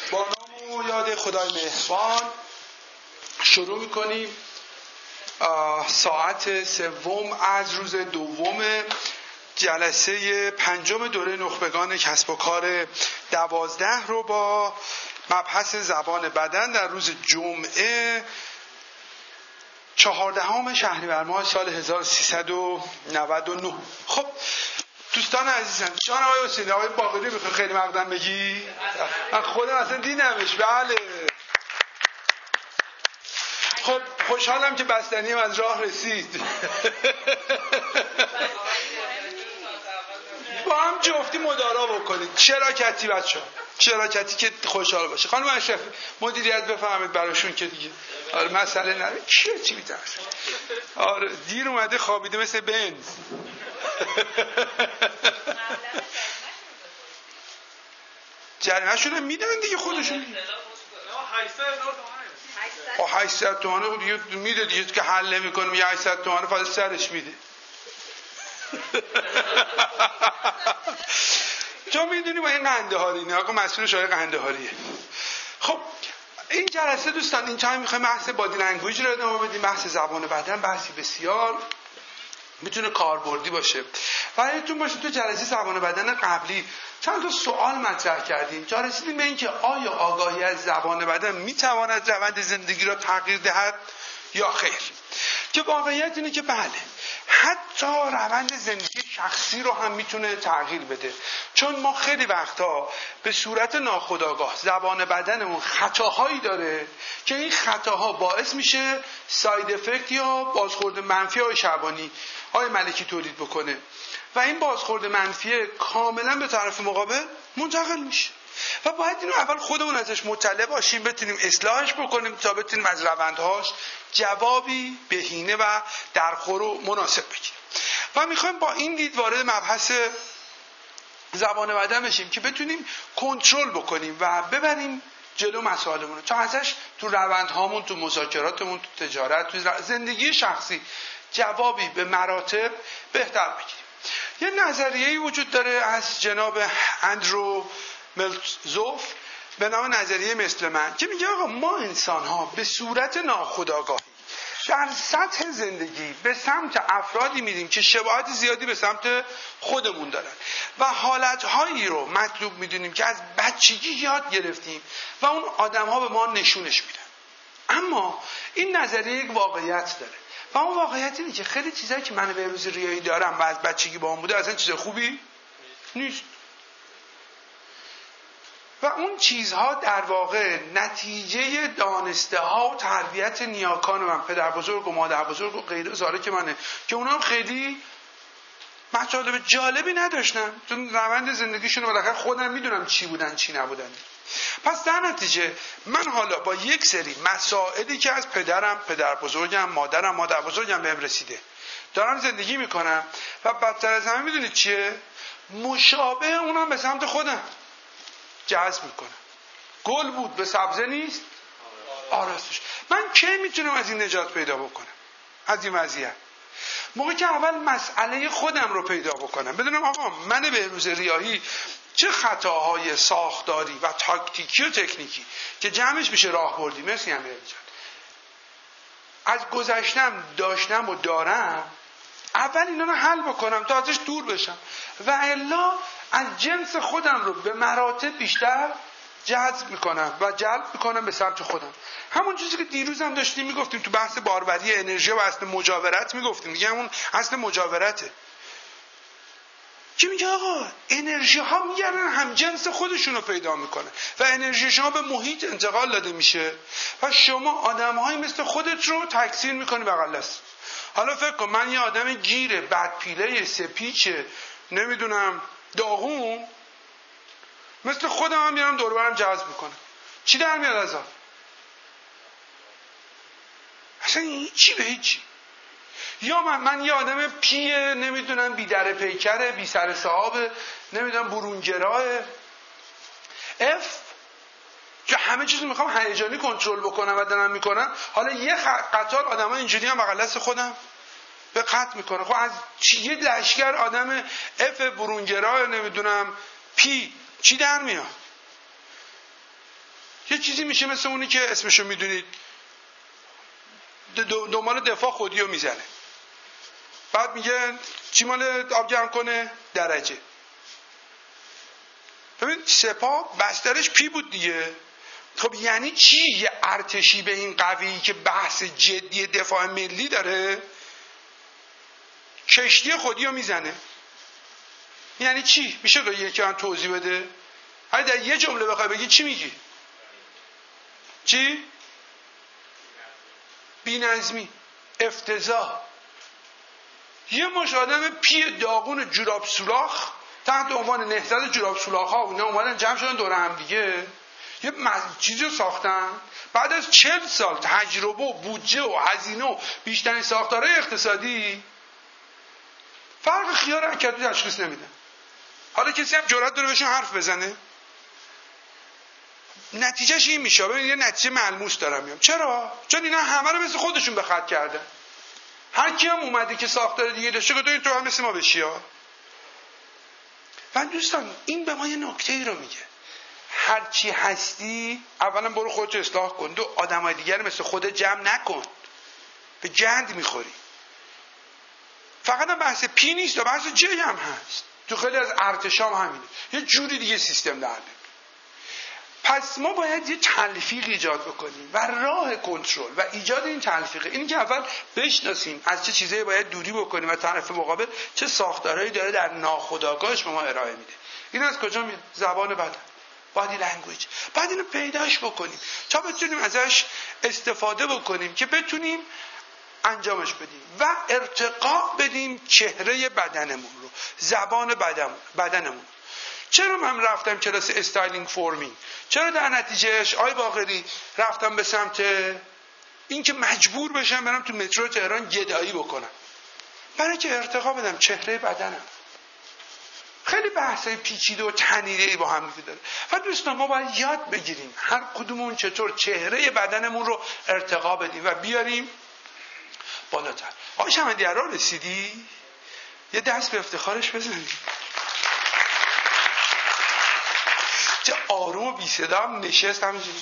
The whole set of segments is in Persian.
با نام و یاد خدای مهربان شروع میکنیم ساعت سوم از روز دوم جلسه پنجم دوره نخبگان کسب و کار 12 رو با مبحث زبان بدن در روز جمعه 14 شهریور ماه سال 1399. خب دوستان عزیزم، جان آقای حسینی، آقای باقری میخوای خیلی مقدم بگی؟ من خودم اصلا دیدمش. بله خب خوشحالم که بستنیم از راه رسید. با هم جفتی مدارا بکنید، شراکتی بچه ها، شراکتی که خوشحال باشه. خانم اشرفی مدیریت بفهمید براشون که دیگه آره مسئله نره. کیه چی میترسه؟ آره دیر اومده خوابیده مثل بنز. جریمه شده میدن دیگه خودشون. 800 تومانه دیگه میده دیگه که حل نمی کنم. 800 تومانه فقط سرش میده. تو میدونی با این قندهاری نه آقا مسئولش آقای قندهاریه. خب این جلسه دوستان این تایم میخوایم بحث بادی لنگویج رو ادامه بدیم. بحث زبان بدن بحثی بسیار میتونه کاربردی باشه. برایتون باشه تو جلسه زبان بدن قبلی چند تا سوال مطرح کردیم تا رسیدیم به این که آیا آگاهی از زبان بدن میتواند روند زندگی را تغییر دهد یا خیر. که واقعیت اینه که بله، حتی روند زندگی شخصی رو هم میتونه تغییر بده. چون ما خیلی وقتا به صورت ناخودآگاه زبان بدنمون خطاهایی داره که این خطاها باعث میشه ساید افکت یا بازخورد منفی های شعبانی های ملکی تولید بکنه و این بازخورد منفی کاملا به طرف مقابل منتقل میشه و باید اینو اول خودمون ازش مطلع باشیم، بتونیم اصلاحش بکنیم تا بتونیم از روندهاش جوابی بهینه و درخور و مناسب بگیریم. و میخوایم با این دید وارد مبحث زبان بدن بشیم که بتونیم کنترل بکنیم و ببریم جلو مسائلمون تا ازش تو روندهامون، تو مذاکراتمون، تو تجارت، تو زندگی شخصی جوابی به مراتب بهتر بگیریم. یه نظریه‌ای وجود داره از جناب اندرو ملتزوف به نام نظریه مثل من که میگه آقا ما انسان‌ها به صورت ناخودآگاه در سطح زندگی به سمت افرادی میریم که شباهت زیادی به سمت خودمون دارن و حالتهایی رو مطلوب میدونیم که از بچگی یاد گرفتیم و اون آدم‌ها به ما نشونش میدن. اما این نظریه یک واقعیت داره و اون واقعیت اینه که خیلی چیزایی که من به روز ریایی دارم و از بچگی با اون بوده اصلا چیز خوبی نیست و اون چیزها در واقع نتیجه دانسته ها و تربیت نیاکان من، پدر بزرگ و مادر بزرگ و غیره زاره که منه که اونا هم خیلی مطالب جالبی نداشتن چون روند زندگیشون رو بالاخره خودم میدونم چی بودن چی نبودن. پس در نتیجه من حالا با یک سری مسائلی که از پدرم، پدر بزرگم، مادرم، مادر بزرگم بهم رسیده دارم زندگی میکنم و بدتر از همه میدونید چیه؟ مشابه اونم به سمت خودم جذب میکنم. گل بود به سبزه نیست آرستش. من کی میتونم از این نجات پیدا بکنم از این وضعیت؟ موقعی که اول مسئله خودم رو پیدا بکنم، بدونم آقا من به روز ریاهی چه خطاهای ساختاری و تاکتیکی و تکنیکی که جمعش میشه راهبردی مثل همین از گذشتم داشتم و دارم، اول اینا رو حل بکنم تا ازش دور بشم و الا از جنس خودم رو به مراتب بیشتر جذب میکنم و جلب میکنم به سمت خودم. همون چیزی که دیروز هم داشتیم میگفتیم تو بحث باروری انرژی و اصل مجاورت میگفتیم دیگه، همون اصل مجاورته که میگه آقا انرژی ها میگردن هم جنس خودشون رو پیدا میکنه و انرژی شما به محیط انتقال داده میشه و شما آدم های مثل خودت رو تکثیر میکنی بغل دست. حالا فکر کن من یه آدم گیره بدپیله سپیچه نمیدونم داغون مثل خودم هم میرم دور برم جذب میکنم، چی در میاد از آن؟ اصلا هیچی به هیچی. یا من یه آدم پیه نمیدونم بی در پیکره بی سر صاحب نمیدونم برونگراه که همه چیزو میخوام هیجانی کنترل بکنم و دارم میکنم. حالا یه قطار آدم ها اینجوری هم بغل دست خودم به قطع میکنه. خب از یه لشکر آدم اف برونگراه نمیدونم پی چی در میاد؟ یه چیزی میشه مثل اونی که اسمشو میدونید، دنبال دفاع خودی رو میزنه، بعد میگه چی مال آب گرم کنه؟ درجه. ببین سپاه بسترش پی بود دیگه. خب یعنی چی یه ارتشی به این قوی که بحث جدی دفاع ملی داره کشتی خودی رو میزنه؟ یعنی چی؟ میشه که یکی من توضیح بده؟ اگه در یه جمله بخوای بگی چی میگی؟ چی؟ بی‌نظمی، افتضاح. یه مش آدم پی داغون جوراب سوراخ تحت عنوان نهضت جوراب سوراخ ها اونا اومدن جمع شدن دور هم دیگه یه چیزی رو ساختن. بعد از 40 سال تجربه و بودجه و هزینه و بیشترین ساختارهای اقتصادی فرق خیار حرکتی تشخیص نمیدن. حالا کسی هم جرأت داره بهشون حرف بزنه؟ نتیجهش این میشه. ببین یه نتیجه ملموس دارم میام. چرا؟ چون اینا همه رو مثل خودشون به خط کردن. هر کی هم اومده که ساختار دیگه داشته گفت تو هم مثل ما بشی ها. و دوستان این به ما یه نکته‌ای رو میگه. هر چی هستی اولا برو خودت اصلاح کن، دو آدمای دیگر مثل خودت جمع نکن، به گند میخوری. فقط هم بحث پی نیست و بحث جی هم هست. تو خیلی از ارتشام همینه، یه جوری دیگه سیستم در. پس ما باید یه تلفیق ایجاد بکنیم و راه کنترل و ایجاد این تلفیقه اینی که اول بشناسیم از چه چیزایی باید دوری بکنیم و طرف مقابل چه ساختارهایی داره در ناخودآگاهش به ما ارائه میده. این از کجا میاد؟ زبان بدن، بادی لنگویج. بعد اینو پیداش بکنیم تا بتونیم ازش استفاده بکنیم که بتونیم انجامش بدیم و ارتقا بدیم چهره بدنمون رو، زبان بدنمون. چرا من رفتم کلاس استایلینگ فورمینگ؟ چرا در نتیجهش آی باقری رفتم به سمت این که مجبور بشم برم تو مترو تهران گدایی بکنم؟ برای که ارتقا بدم چهره بدنم. خیلی بحثای پیچیده و تنیده‌ای با هم داره و دوستان ما باید یاد بگیریم هر کدومون چطور چهره بدنمون رو ارتقا بدیم و بیاریم بالاتر. آقای شمندی‌عرا رسیدی؟ یه دست به افتخارش بزنید. چه آروم و بی صدا هم نشست همینجوری.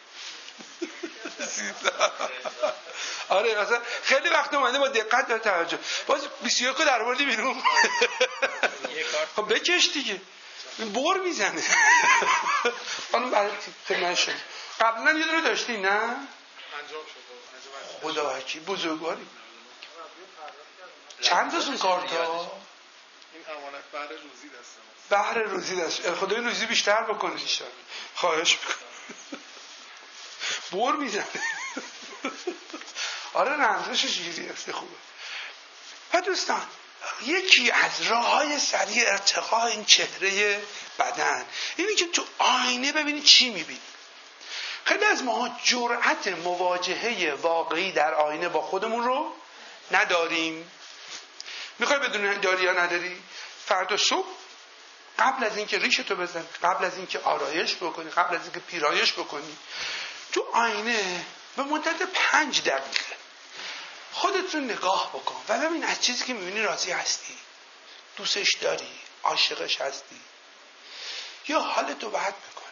آره مثلا خیلی وقت اومده با دقت و توجه. باز 21 رو در آوردی بیرون. خب بکش دیگه. بر میزنه. خانم برای خدمت شما. قبلا یه دونه داشتی نه؟ انجام شد. خدا وکیل بزرگواری. چند تا اون کارتا؟ این امانت بهره روزی دست ماست. بهره روزی دست. خدای روزی بیشتر بکنه ان شاء الله. خواهش میکنم. بر میزنه. آره رمزش جیری است خوبه. و دوستان یکی از راه‌های سریع ارتقاء این چهره بدن اینی که تو آینه ببینی چی میبینی. خیلی از ما جرأت مواجهه واقعی در آینه با خودمون رو نداریم. میخوای بدونی داری یا نداری؟ فردا صبح قبل از اینکه ریشتو بزن، قبل از اینکه آرایش بکنی، قبل از اینکه پیرایش بکنی، تو آینه به مدت 5 دقیقه خودت رو نگاه بکن و ببین از چیزی که میبینی راضی هستی، دوستش داری، عاشقش هستی، یا حالتو بد میکنه،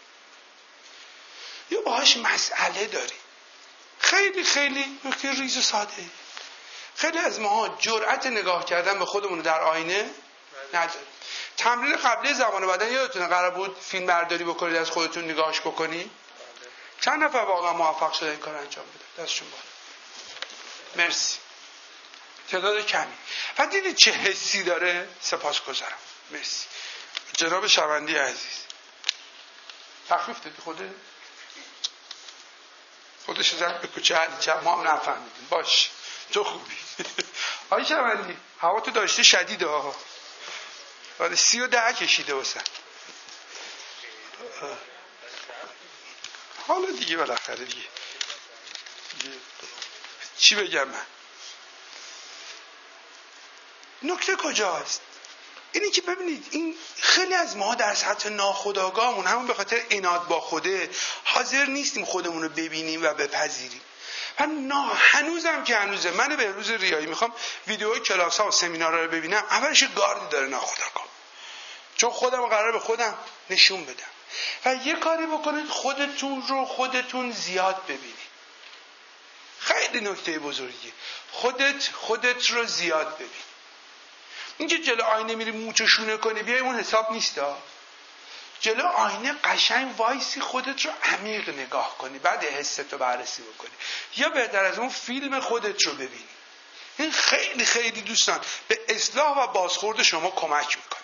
یا باهاش مسئله داری. خیلی خیلی نکته ریز و ساده. خیلی از ما جرأت نگاه کردن به خودمون در آینه نداریم. تمرین قبلی زبان بدن یادتونه قرار بود فیلم برداری بکنید از خودتون نگاهش بکنی؟ چند نفر واقعا موفق شده این کار انجام بده؟ دستشون بالا. مرسی. تعداد کمی. و دیدید چه حسی داره؟ سپاسگزارم. مرسی. جناب شوندی عزیز. تخفیف دادی خودش زد به کوچه علی ما هم نفهمیدیم. باش. تو خوبی. آقای شوندی هوا تو داشته شدیده ها. ولی 10 کشیده واسه. حالا دیگه بالاخره دیگه. چی بگم من؟ نکته کجاست؟ اینی که ببینید این خیلی از ما در سطح ناخودآگاهمون همون به خاطر عناد با خوده حاضر نیستیم خودمون رو ببینیم و بپذیریم. و هنوزم که هنوزه من به روز ریایی میخوام ویدیوهای کلاس ها و سمینارها رو ببینم اولش گاردی داره ناخودآگاه، چون خودم قراره به خودم نشون بدم و یه کاری بکنید خودتون زیاد ببینید. خیلی نکته بزرگیه. خودت رو زیاد ببین. اینکه جلو آینه میری موچو شونه کنی بیای اون حساب نیستا. جلو آینه قشنگ وایسی خودت رو عمیق نگاه کنی، بعد حستو بررسی بکنی، یا بهتر از اون فیلم خودت رو ببینی. این خیلی خیلی دوستان به اصلاح و بازخورد شما کمک میکنه.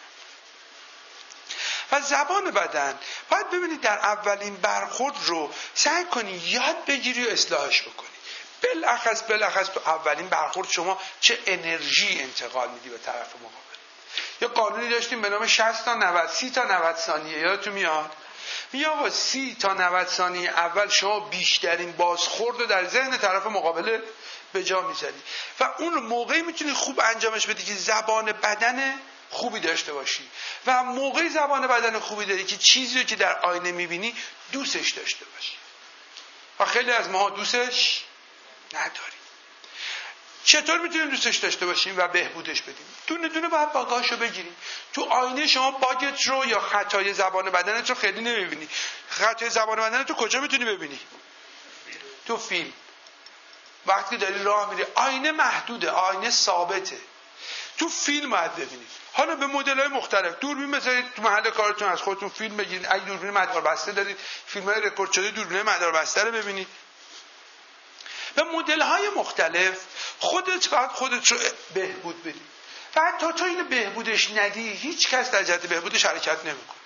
و زبان بدن باید ببینید در اولین برخورد رو سعی کنی یاد بگیری و اصلاحش بکنی. بلخص تو اولین برخورد شما چه انرژی انتقال میدی به طرف مقابل. یا قانونی داشتیم به نام 60 تا 90 30 تا 90 ثانیه، یادتون میاد؟ میگه آقا 30 تا 90 ثانیه اول شما بیشترین بازخورد رو در ذهن طرف مقابل به جا میذاری و اون رو موقعی میتونی خوب انجامش بدی که زبان بدن خوبی داشته باشی و موقعی زبان بدن خوبی داری که چیزی رو که در آینه میبینی دوستش داشته باشی. و خیلی از ما دوستش نداریم. چطور میتونیم دوستش داشته باشیم و بهبودش بدیم؟ دونه دونه باید باگاشو بگیریم. تو آینه شما باگت رو یا خطای زبان بدنت رو خیلی نمیبینی. خطای زبان بدنت رو کجا میتونی ببینی؟ تو فیلم. وقتی داری راه میری آینه محدوده، آینه ثابته. تو فیلم باید ببینید. حالا به مدل‌های مختلف دوربین بذارید تو محل کارتون، از خودتون فیلم بگیرید. اگه دوربین مداربسته دارید فیلم‌های رکورد شده دوربین مداربسته رو ببینید. به مدل‌های مختلف خودت رو بهبود بدی. و حتی تو اینو بهبودش ندی هیچ کس در جهت بهبودش حرکت نمی‌کنه.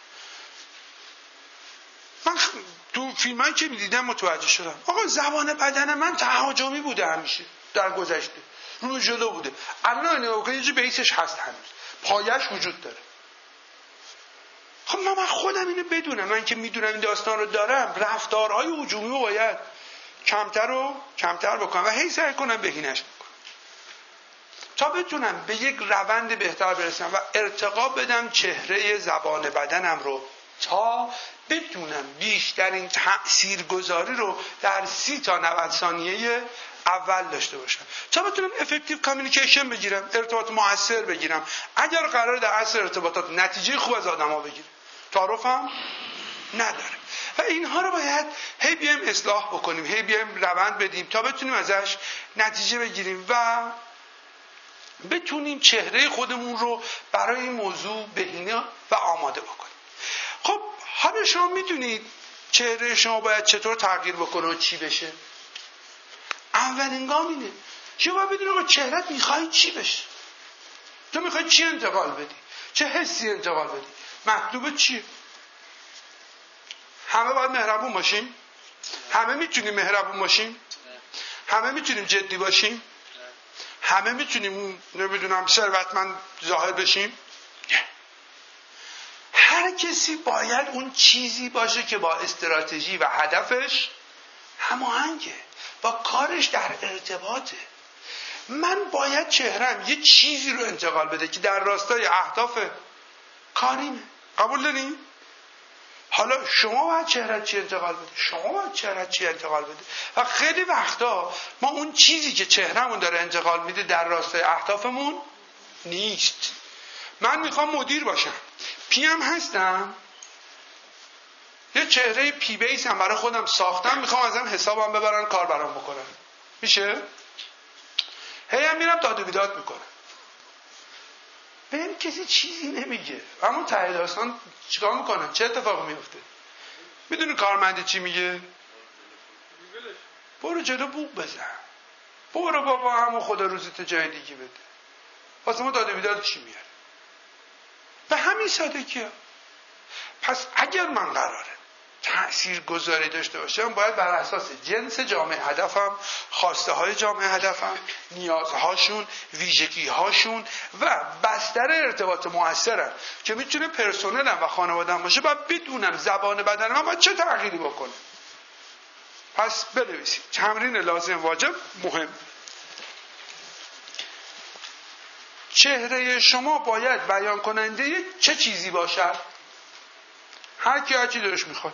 من تو فیلمایی که می‌دیدم متوجه شدم آقا زبان بدن من تهاجمی بوده همیشه در گذشته، رو جلو بوده. الان نگاه کنید یه بیسش هست، هنوز پایش وجود داره. خب من خودم اینو بدونم، من که میدونم این داستان رو دارم، رفتارهای هجومی رو باید کمتر بکنم و هی سعی کنم بهینش بکنم تا بتونم به یک روند بهتر برسم و ارتقا بدم چهره زبان بدنم رو تا بتونم بیشترین تاثیرگذاری رو در 30 تا 90 ثانیه اول داشته باشم، تا بتونم افکتیو کامیونیکیشن بگیرم، ارتباط مؤثر بگیرم. اگر قرار در اصل ارتباطات نتیجه خوب از آدما بگیرم، تعارفم نداره. و اینها رو باید هی بیایم اصلاح بکنیم، هی بیایم روند بدیم تا بتونیم ازش نتیجه بگیریم و بتونیم چهره خودمون رو برای این موضوع بهینه و آماده بکنیم. خب حالا شما میدونید چهره شما باید چطور تغییر بکنه و چی بشه؟ اولین گام اینه شما باید بدونید چهرهت میخوای چی بشه، تو میخوای چی انتقال بدی، چه حسی انتقال بدی، مطلوب چیه. همه باید مهربون باشیم؟ همه میتونیم مهربون باشیم؟ همه میتونیم جدی باشیم؟ همه میتونیم نمیدونم ثروتمند ظاهر بشیم؟ هر کسی باید اون چیزی باشه که با استراتژی و هدفش هماهنگه، با کارش در ارتباطه. من باید چهرم یه چیزی رو انتقال بده که در راستای اهداف کاریمه. قبول دارین؟ حالا شما باید چهرت چی انتقال بده، شما باید چهرت چی انتقال بده. و خیلی وقتا ما اون چیزی که چهرمون داره انتقال میده در راستای اهدافمون نیست. من میخوام مدیر باشم، پی ام هستم، یه چهره پی بیس هم برای خودم ساختم، میخوام ازم حسابم ببرن کار برام بکنن، میشه؟ هی هم میرم داد و بیداد میکنم، بهم کسی چیزی نمیگه. اما ته داستان چیکار میکنن؟ چه اتفاقی میفته؟ میدونی کارمند چی میگه؟ برو جلو بوق بزن، برو بابا همون خدا روزت جای دیگه بده. واسه ما داد و بیداد چی میاره؟ به همین سادگی ها. پس اگر من قراره تأثیر گذاری داشته باشم باید بر اساس جنس جامعه هدفم، خواسته های جامعه هدفم، نیازهاشون، ویژگی هاشون و بستر ارتباط مؤثرم که میتونه پرسنلم و خانواده‌ام باشه باید بدونم زبان بدن من باید چه تغییری بکنه. پس بنویسیم تمرین لازم واجب مهم. چهره شما باید بیان کننده چه چیزی باشد؟ هر کی هر چی دلش میخواد.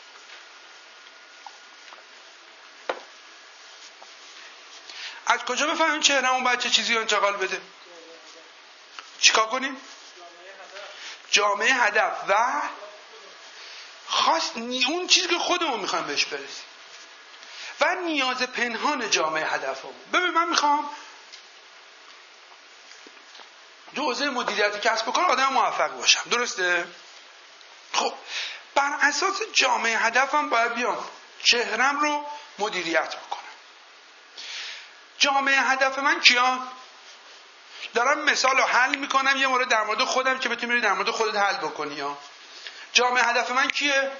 از کجا بفهمیم چهرهمون باید چه چیزی انتقال بده؟ چیکار کنیم؟ جامعه هدف و اون چیزی که خودمون میخوایم بهش برسیم و نیاز پنهان جامعه هدفمون. ببین من میخوام تو حوزه مدیریت کسب و کار آدم موفق باشم، درسته؟ خب بر اساس جامعه هدفم باید بیام چهرم رو مدیریت بکنم. جامعه هدف من کیا؟ دارم مثال رو حل میکنم یه مورد در مورد خودم که بتونی در مورد خودت حل بکنی. یا جامعه هدف من کیه؟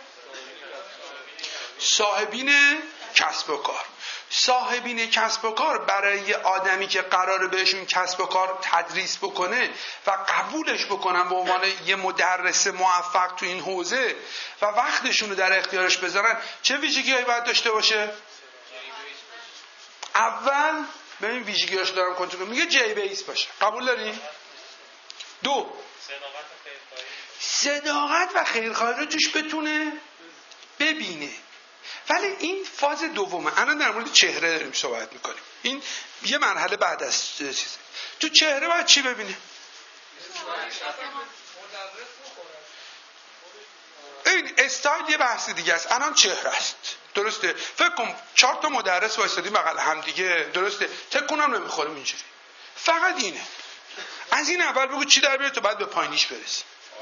صاحبین کسب و کار. صاحبین کسب و کار برای آدمی که قراره بهشون کسب و کار تدریس بکنه و قبولش بکنن به عنوان یه مدرس موفق تو این حوزه و وقتشون رو در اختیارش بذارن، چه ویژگی‌هایی باید داشته باشه؟ اول ببین ویژگی‌هاش دارم کنترل میگه جی بیس باشه. قبول داری؟ دو، صداقت و خیرخواهی رو توش بتونه ببینه. ولی این فاز دومه. الان در مورد چهره داریم صحبت میکنیم. این یه مرحله بعد از چیز. تو چهره باید چی ببینه؟ این استایل یه بحث دیگه است. الان چهره است، درسته؟ فکر کن 4 تا مدرس وایسادیم بغل هم دیگه، درسته؟ تکونم نمیخوریم اینجوری. فقط اینه. از این اول بگو چی در بیاد تا بعد به پایینیش برسیم.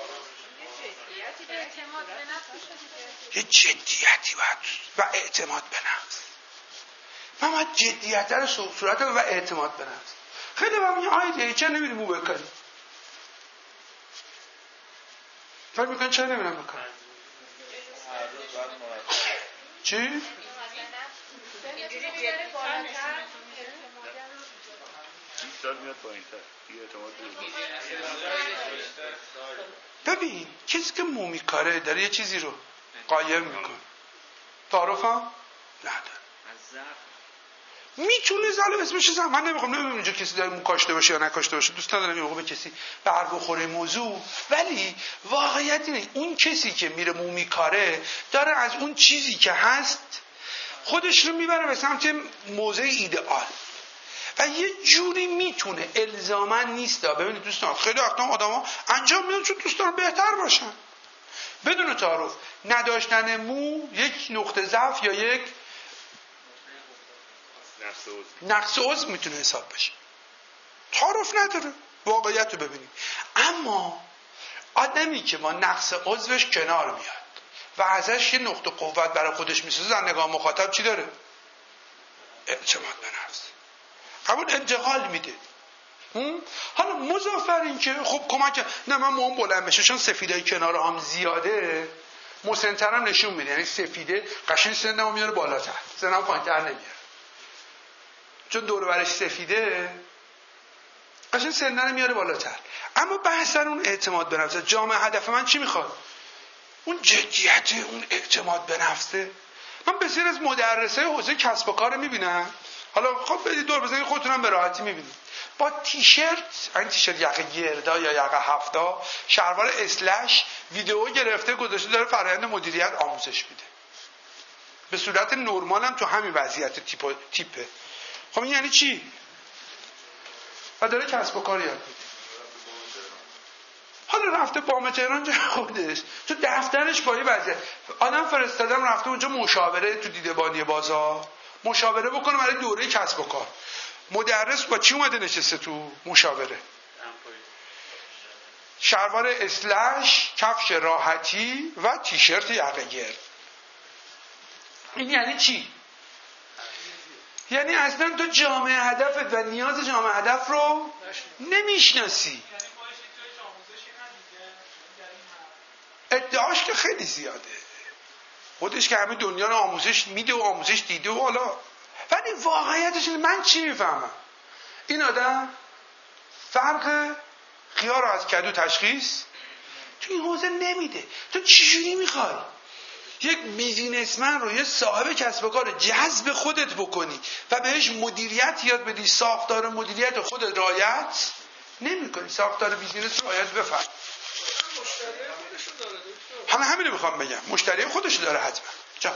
یه جدیتی باید و اعتماد به نفس. من باید جدیت رو صورت و اعتماد به نفس. خیلی با میگه آیده چرا نمیری مو بکنی؟ فکر میکنی چرا نمیرم بکنم؟ چی؟ ببین کسی که مومیکاره داره یه چیزی رو قایم میکن، تعارف هم نداره. میتونه ظالم اسمش زن. من نمیخوام اینجا کسی داره مو کاشته باشه یا نکاشته باشه، دوست ندارم یه موقع به کسی بر بخوره موضوع. ولی واقعیت اینه اون کسی که میره مومیکاره داره از اون چیزی که هست خودش رو میبره به سمت موضع ایدئال و یه جوری میتونه الزاما نیستا. ببینید دوستان خیلی وقتا آدما انجام میدن چون دوست دارن بهتر باشن بدون تعارف. نداشتن مو یک نقطه ضعف یا یک نقص عضو میتونه حساب بشه. تعارف نداره. واقعیت رو ببینید. اما آدمی که با نقص عضوش کنار میاد و ازش یه نقطه قوت برای خودش میسازه، در نگاه مخاطب چی داره؟ اعتماد به نفس. همون انتقال میده. حالا مضافر این که خب کمک نه من موام بلند بشه چون سفیدای کنار هم زیاده مسن‌ترم نشون میده. یعنی سفیده قشنگ سنمو میاره بالاتر، سنم پایین‌تر نمیاره. چون دور و برش سفیده قشنگ سنم میاره بالاتر. اما بحث اون اعتماد به نفس. جامعه هدف من چی میخواد؟ اون جدیت، اون اعتماد به نفسه. من بسیار از مدرسای حوزه کسب و کار میبینم. حالا خب برید دور بزنید خودتونم به راحتی میبینید. با تیشرت، این تیشرت یقه گردا یا یقه هفتا، شلوار اسلش، ویدیو گرفته گذاشته داره فرآیند مدیریت آموزش میده. به صورت نرمال هم تو همین وضعیت تیپه. خب این یعنی چی؟ و داره کسب و کار یاد میده. حالا رفته بام تهران جای خودش تو دفترش با یه وضعیت آدم فرستادم رفته اونجا مشاوره تو دیده‌بانی بازار مشاوره بکنه برای دوره کسب و کار. مدرس با چی اومده نشسته تو مشاوره؟ شلوار اسلش، کفش راحتی و تیشرت یقه گرد. این یعنی چی؟ یعنی اصلا تو جامعه هدفت و نیاز جامعه هدف رو نمیشناسی. ادعاش که خیلی زیاده، خودش که همه دنیا رو آموزش میده و آموزش دیده و حالا، ولی واقعیتش من چی میفهمم؟ این آدم فرق خیار رو از کدو تشخیص تو این حوزه نمیده. تو چجوری میخوای یک بیزینسمن رو، یه صاحب کسب و کار جذب خودت بکنی و بهش مدیریت یاد بدی؟ ساختار مدیریت خودت رعایت نمی‌کنی، ساختار بیزینس رعایت بفهم. همین رو میخوام بگم، مشتری خودش داره حتما. جا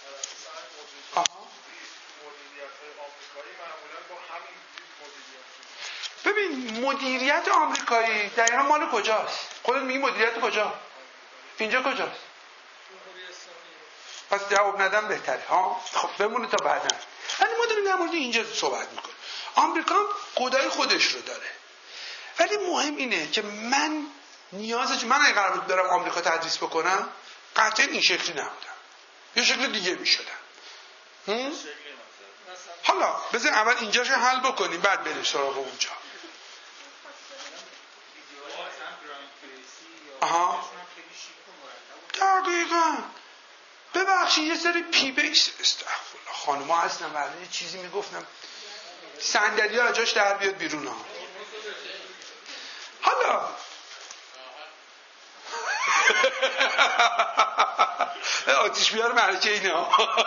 ببین مدیریت آمریکایی دقیقا مال کجاست؟ خودت میگی مدیریت کجا؟ اینجا کجاست؟ پس جواب ندم بهتره ها. خب بمونه تا بعدا. ولی ما داریم در مورد اینجا صحبت میکنیم. آمریکا خدای خودش رو داره، ولی مهم اینه که من اگه قرار بود برم آمریکا تدریس بکنم قطعا این شکلی نبودم، یه شکل دیگه میشدم. حالا بذار اول اینجاشو حل بکنیم بعد بریم سراغ اونجا. آها دقیقاً. ببخشید یه سری پی بیس استغفرالله خانم‌ها هستن ولی یه چیزی میگفتم صندلی‌ها از جاش در بیاد بیرون ها. حالا آتیش بیار معرکه اینا.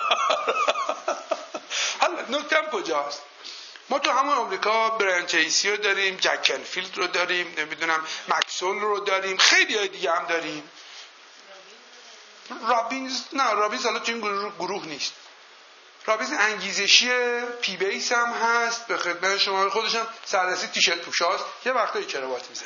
حالا نکتم کجاست؟ ما تو همون آمریکا برایان تریسی رو داریم، جک کنفیلد رو داریم، نمیدونم مکسول رو داریم، خیلی های دیگه هم داریم. رابینز حالا تو این گروه نیست. رابینز انگیزشی پی بیس هم هست، به خدمت شما خودش هم سردستی تیشرت پوشاست، یه وقتایی کراوات میزنه.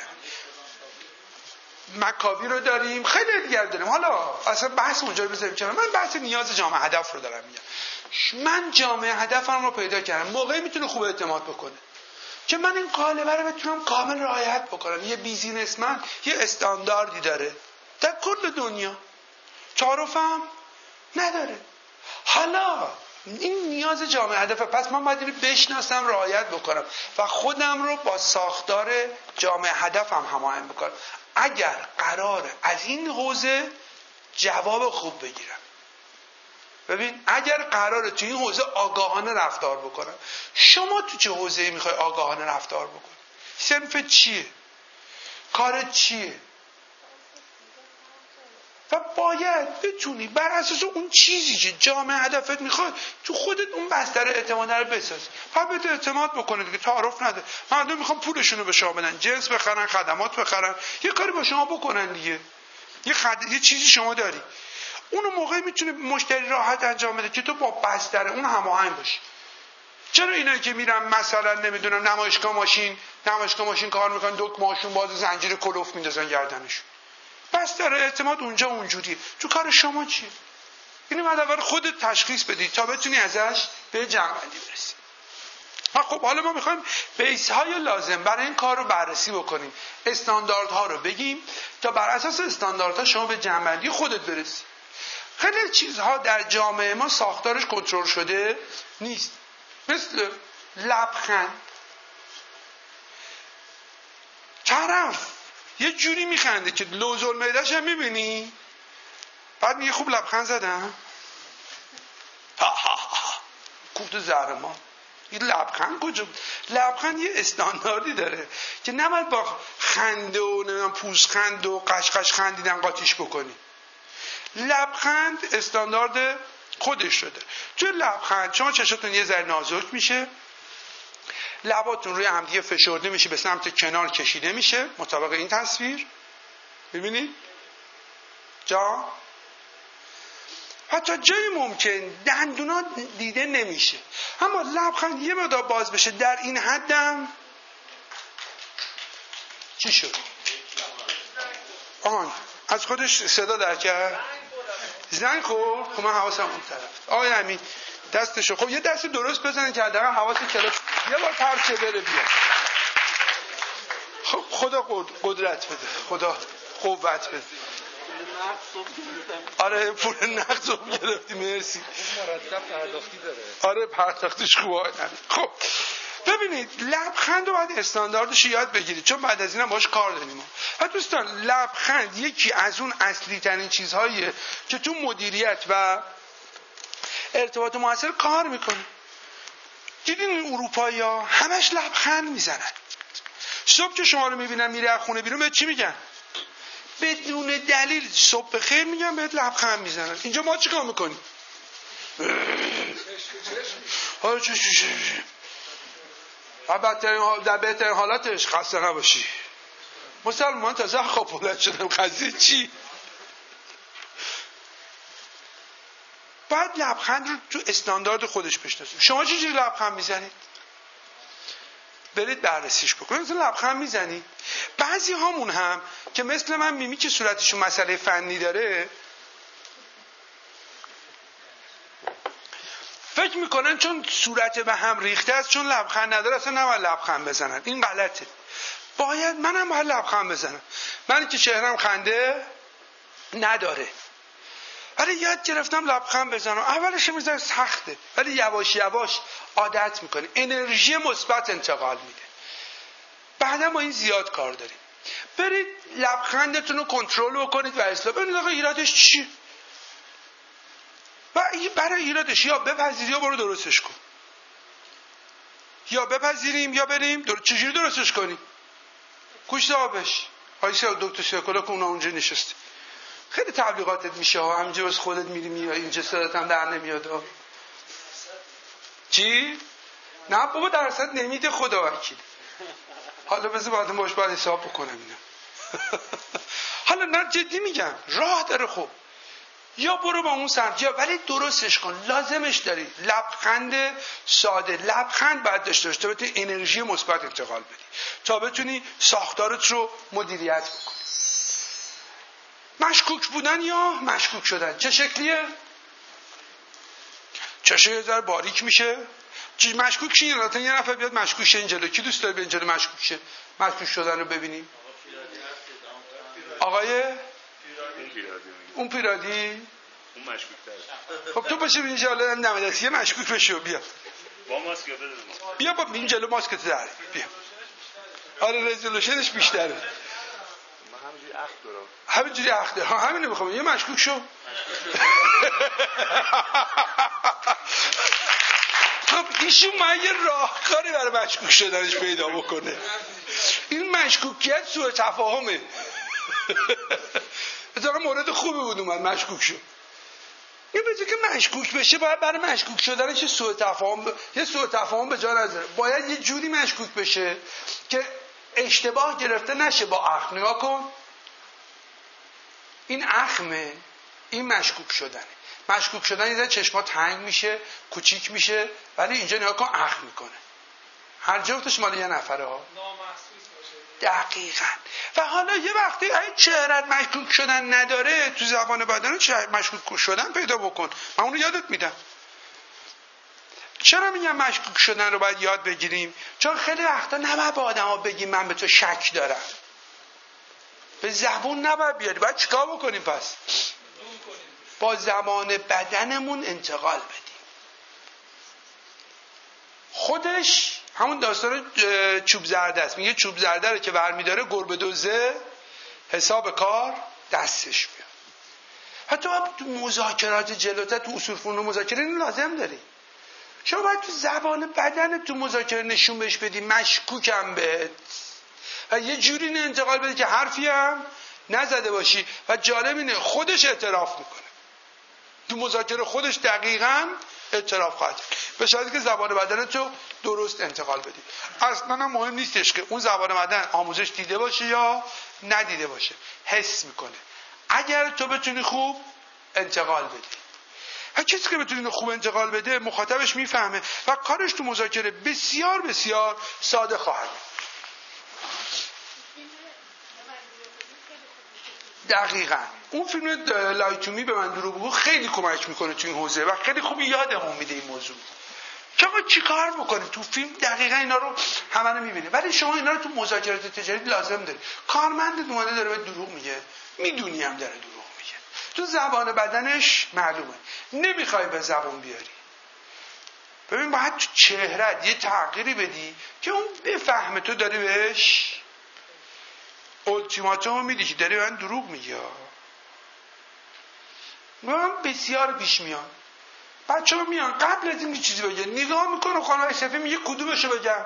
مکاوی رو داریم، خیلی دیگر داریم. حالا اصلا بحث اونجا رو بذاریم کنار. من بحث نیاز جامعه هدف رو دارم میگم. من جامعه هدفم رو پیدا کردم، موقعی میتونه خوب اعتماد بکنه که من این قالبه رو بتونم کامل رعایت بکنم. یه بیزینسمن یه استانداردی داره در کل دنیا، تعارفم نداره. حالا این نیاز جامعه هدفه، پس من باید اینو بشناسم، رعایت بکنم و خودم رو با ساختار جامعه هدفم هماهنگ بکنم. اگر قراره از این حوزه جواب خوب بگیرم، ببین اگر قراره تو این حوزه آگاهانه رفتار بکنم، شما تو چه حوزه‌ای میخوای آگاهانه رفتار بکنی؟ صنف چیه؟ کار چیه؟ و باید بتونی بر اساس اون چیزی که جامعه هدفت میخواد تو خودت اون بستر اعتماد رو بسازی. بعد اعتماد بکنه دیگه، تعارف نده. مردم میخوان پولشون رو به شما بدن، جنس بخرن، خدمات بخرن، یه کاری با شما بکنن دیگه. یه چیزی شما داری، اونو موقعی میتونه مشتری راحت انجام بده که تو با بستر اون هماهنگ باشی. چرا اینایی که میرن مثلا نمیدونم نمایشگاه ماشین کار میکنن، دکمه‌هاشون باز، زنجیر کلوف میندازن گردنشون؟ بستر اعتماد اونجا اونجوریه. تو کار شما چیه؟ اینو بعد خودت تشخیص بدی تا بتونی ازش به جمع‌بندی برسی. خب حالا ما میخوایم بیس های لازم برای این کار رو بررسی بکنیم، استانداردها رو بگیم تا بر اساس استانداردها شما به جمع‌بندی خودت برسی. خیلی چیزها در جامعه ما ساختارش کنترل شده نیست، مثل لبخند. طرف یه جوری میخنده که لوز المعده‌ش هم میبینی، بعد میگه خوب لبخند زدم، کوفت زهرمان. این لبخند کجا بود؟ لبخند یه استانداردی داره که نباید با خنده و نمیدونم پوزخند و قشقش خندیدن قاطیش بکنی. لبخند استاندارد خودش شده. توی لبخند شما چشاتون یه ذره نازک میشه، لباتون روی همدیگه فشرده میشه، به سمت کنار کشیده میشه مطابق این تصویر. ببینید حتی جایی ممکن دندونا دیده نمیشه، اما لبخند یه مقدار باز بشه در این حدم چی شد؟ از خودش صدا در کرد، زنگ خورد. خب من حواسم اون طرف. آقای امین دستشو، خب یه دست درست بزنید که حداقل حواس کلاس یه بار پرچه بره بیاد. خب خدا قدرت بده، خدا قوت بده. آره پول نقد رو گرفتی، مرسی. مرتب پرداختی داره. آره پرداختش خوبه. خب ببینید لبخند رو باید استانداردش یاد بگیرید، چون بعد از اینم باش کار داریم. و دوستان لبخند یکی از اون اصلی ترین چیزهاییه که تو مدیریت و ارتباط مؤثر کار میکنه. دیدین این اروپایی ها همش لبخند میزنن. صبح که شما رو میبینن میری از خونه بیرون بهت چی میگن؟ بدون دلیل صبح بخیر میگن، بهت لبخند میزنن. اینجا ما چیکار میکنیم؟ در بهترین حالتش خسته نباشی. مسلمان تازه خواب بلند شدم، قضیه چی؟ بعد لبخند رو تو استاندارد خودش بشناسید. شما چجوری لبخند میزنید؟ برید بررسیش بکنید. مثلا لبخند میزنید. بعضی هامون هم که مثل من میمی که صورتشون مسئله فنی داره، فکر میکنن چون صورت به هم ریخته است، چون لبخند نداره اصلا نباید لبخند بزنن. این غلطه. منم باید لبخند بزنم. من که چهرم خنده نداره، ولی یاد گرفتم لبخند بزنم. اولش میذاره سخته، ولی یواش یواش عادت میکنه، انرژی مثبت انتقال میده. بعدا ما این زیاد کار داریم. برید لبخندتون رو کنترل بکنید و اصلاح. ببینید آقا ایرادش چیه و برای ایرادش یا بپذیری یا برو درستش کن، یا بپذیریم یا بریم چجوری درستش کنیم. گوشت آبش آیسا دکتر سیاکولا که اونا اونجا نشسته، خیلی تبلیغاتت میشه ها، همینجا بس خودت میری یا اینجا صدات هم در نمیاد. چی؟ نه بابا درصد نمیده، خدا وکیل. حالا بذار بعد باش باید حساب بکنم اینا. حالا نه جدی میگم، راه داره. خب یا برو با اون سمت، یا ولی درستش کن. لازمش داری لبخند ساده. لبخند باید داشته باشه تا بتونی انرژی مثبت انتقال بدی، تا بتونی ساختارت رو مدیریت بکنی. مشکوک بودن یا مشکوک شدن چه شکلیه؟ چشه یه ذره باریک میشه. چی مشکوک شین؟ البته یه نفر بیاد مشکوک شه این جلو. کی دوست داره بیاد جلو مشکوک شه؟ مشکوک شدن رو ببینیم. آقای اون پیرادی اون مشکوک داره. خب تو باشه ببین جلو نمیداسی یه مشکوک بشو. بیا با ماسک بده. بیا با این جلو ماسکت در بیا. آره رزولوشنش بیشتره. من همینجوری اخت دارم. همینجوری اخته. ها همینو میخوام. یه مشکوک شو. خب ایشون من یه راهکاری برای مشکوک شدنش پیدا بکنه. این مشکوکیت سوء تفاهمه. اتفاقا مورد خوبی بود اومد مشکوک شد. یه بچه که مشکوک بشه باید برای مشکوک شدنش یه سوء تفاهم به جا نذاره. باید یه جوری مشکوک بشه که اشتباه گرفته نشه با اخم. نگاه کن این اخمه، این مشکوک شدنه. مشکوک شدن یه چشما تنگ میشه، کوچیک میشه، ولی اینجا نگاه کن اخم میکنه. هر جفتش مال یه نفره ها. دقیقاً. و حالا یه وقتی این چهرت مشکوک شدن نداره، تو زبان بدن مشکوک شدن پیدا بکن. من اونو یادت میدم. چرا میگم مشکوک شدن رو باید یاد بگیریم؟ چون خیلی وقتا نباید به آدم ها بگیم من به تو شک دارم. به زبون نباید بیاری. باید چیکار بکنیم پس؟ با زبان بدنمون انتقال بدیم. خودش همون داستان چوب زرده است. میگه چوب زرده رو که برمیداره گربه دوزه حساب کار دستش میاد. حتی تو مذاکرات جلوتر تو اصول فنون مذاکره اینو لازم داری. شما باید تو زبان بدن تو مذاکره نشون بهش بدی مشکوکم بهت و یه جوری انتقال بدی که حرفی هم نزده باشی. و جالب اینه خودش اعتراف میکنه تو مذاکره، خودش دقیقاً اعتراف خواهد به شرطی که زبان بدن تو درست انتقال بدی. اصلا مهم نیستش که اون زبان بدن آموزش دیده باشه یا ندیده باشه، حس میکنه. اگر تو بتونی خوب انتقال بدی، هر کسی که بتونه خوب انتقال بده مخاطبش میفهمه و کارش تو مذاکره بسیار بسیار ساده خواهد. دقیقاً اون فیلم لایتومی به من دروغ بگو خیلی کمک میکنه تو این حوزه و خیلی خوب یادمون میده این موضوع که ما چی کار بکنیم. تو فیلم دقیقاً اینا رو همه رو میبینه، ولی شما اینا رو تو مذاکرات تجاری لازم داری. کارمند اومده داره به دروغ میگه، میدونی هم داره دروغ میگه، تو زبان بدنش معلومه، نمیخوای به زبان بیاری. ببین باید تو چهرت یه تغییری بدی که اون بفهمه تو داری بهش التیماتوم میدی که داری من دروغ میگی. من بسیار پیش میان بچه ها میان قبل از این که چیزی بگه نگاه میکنه خانه شفی میگه کدومشو بگم.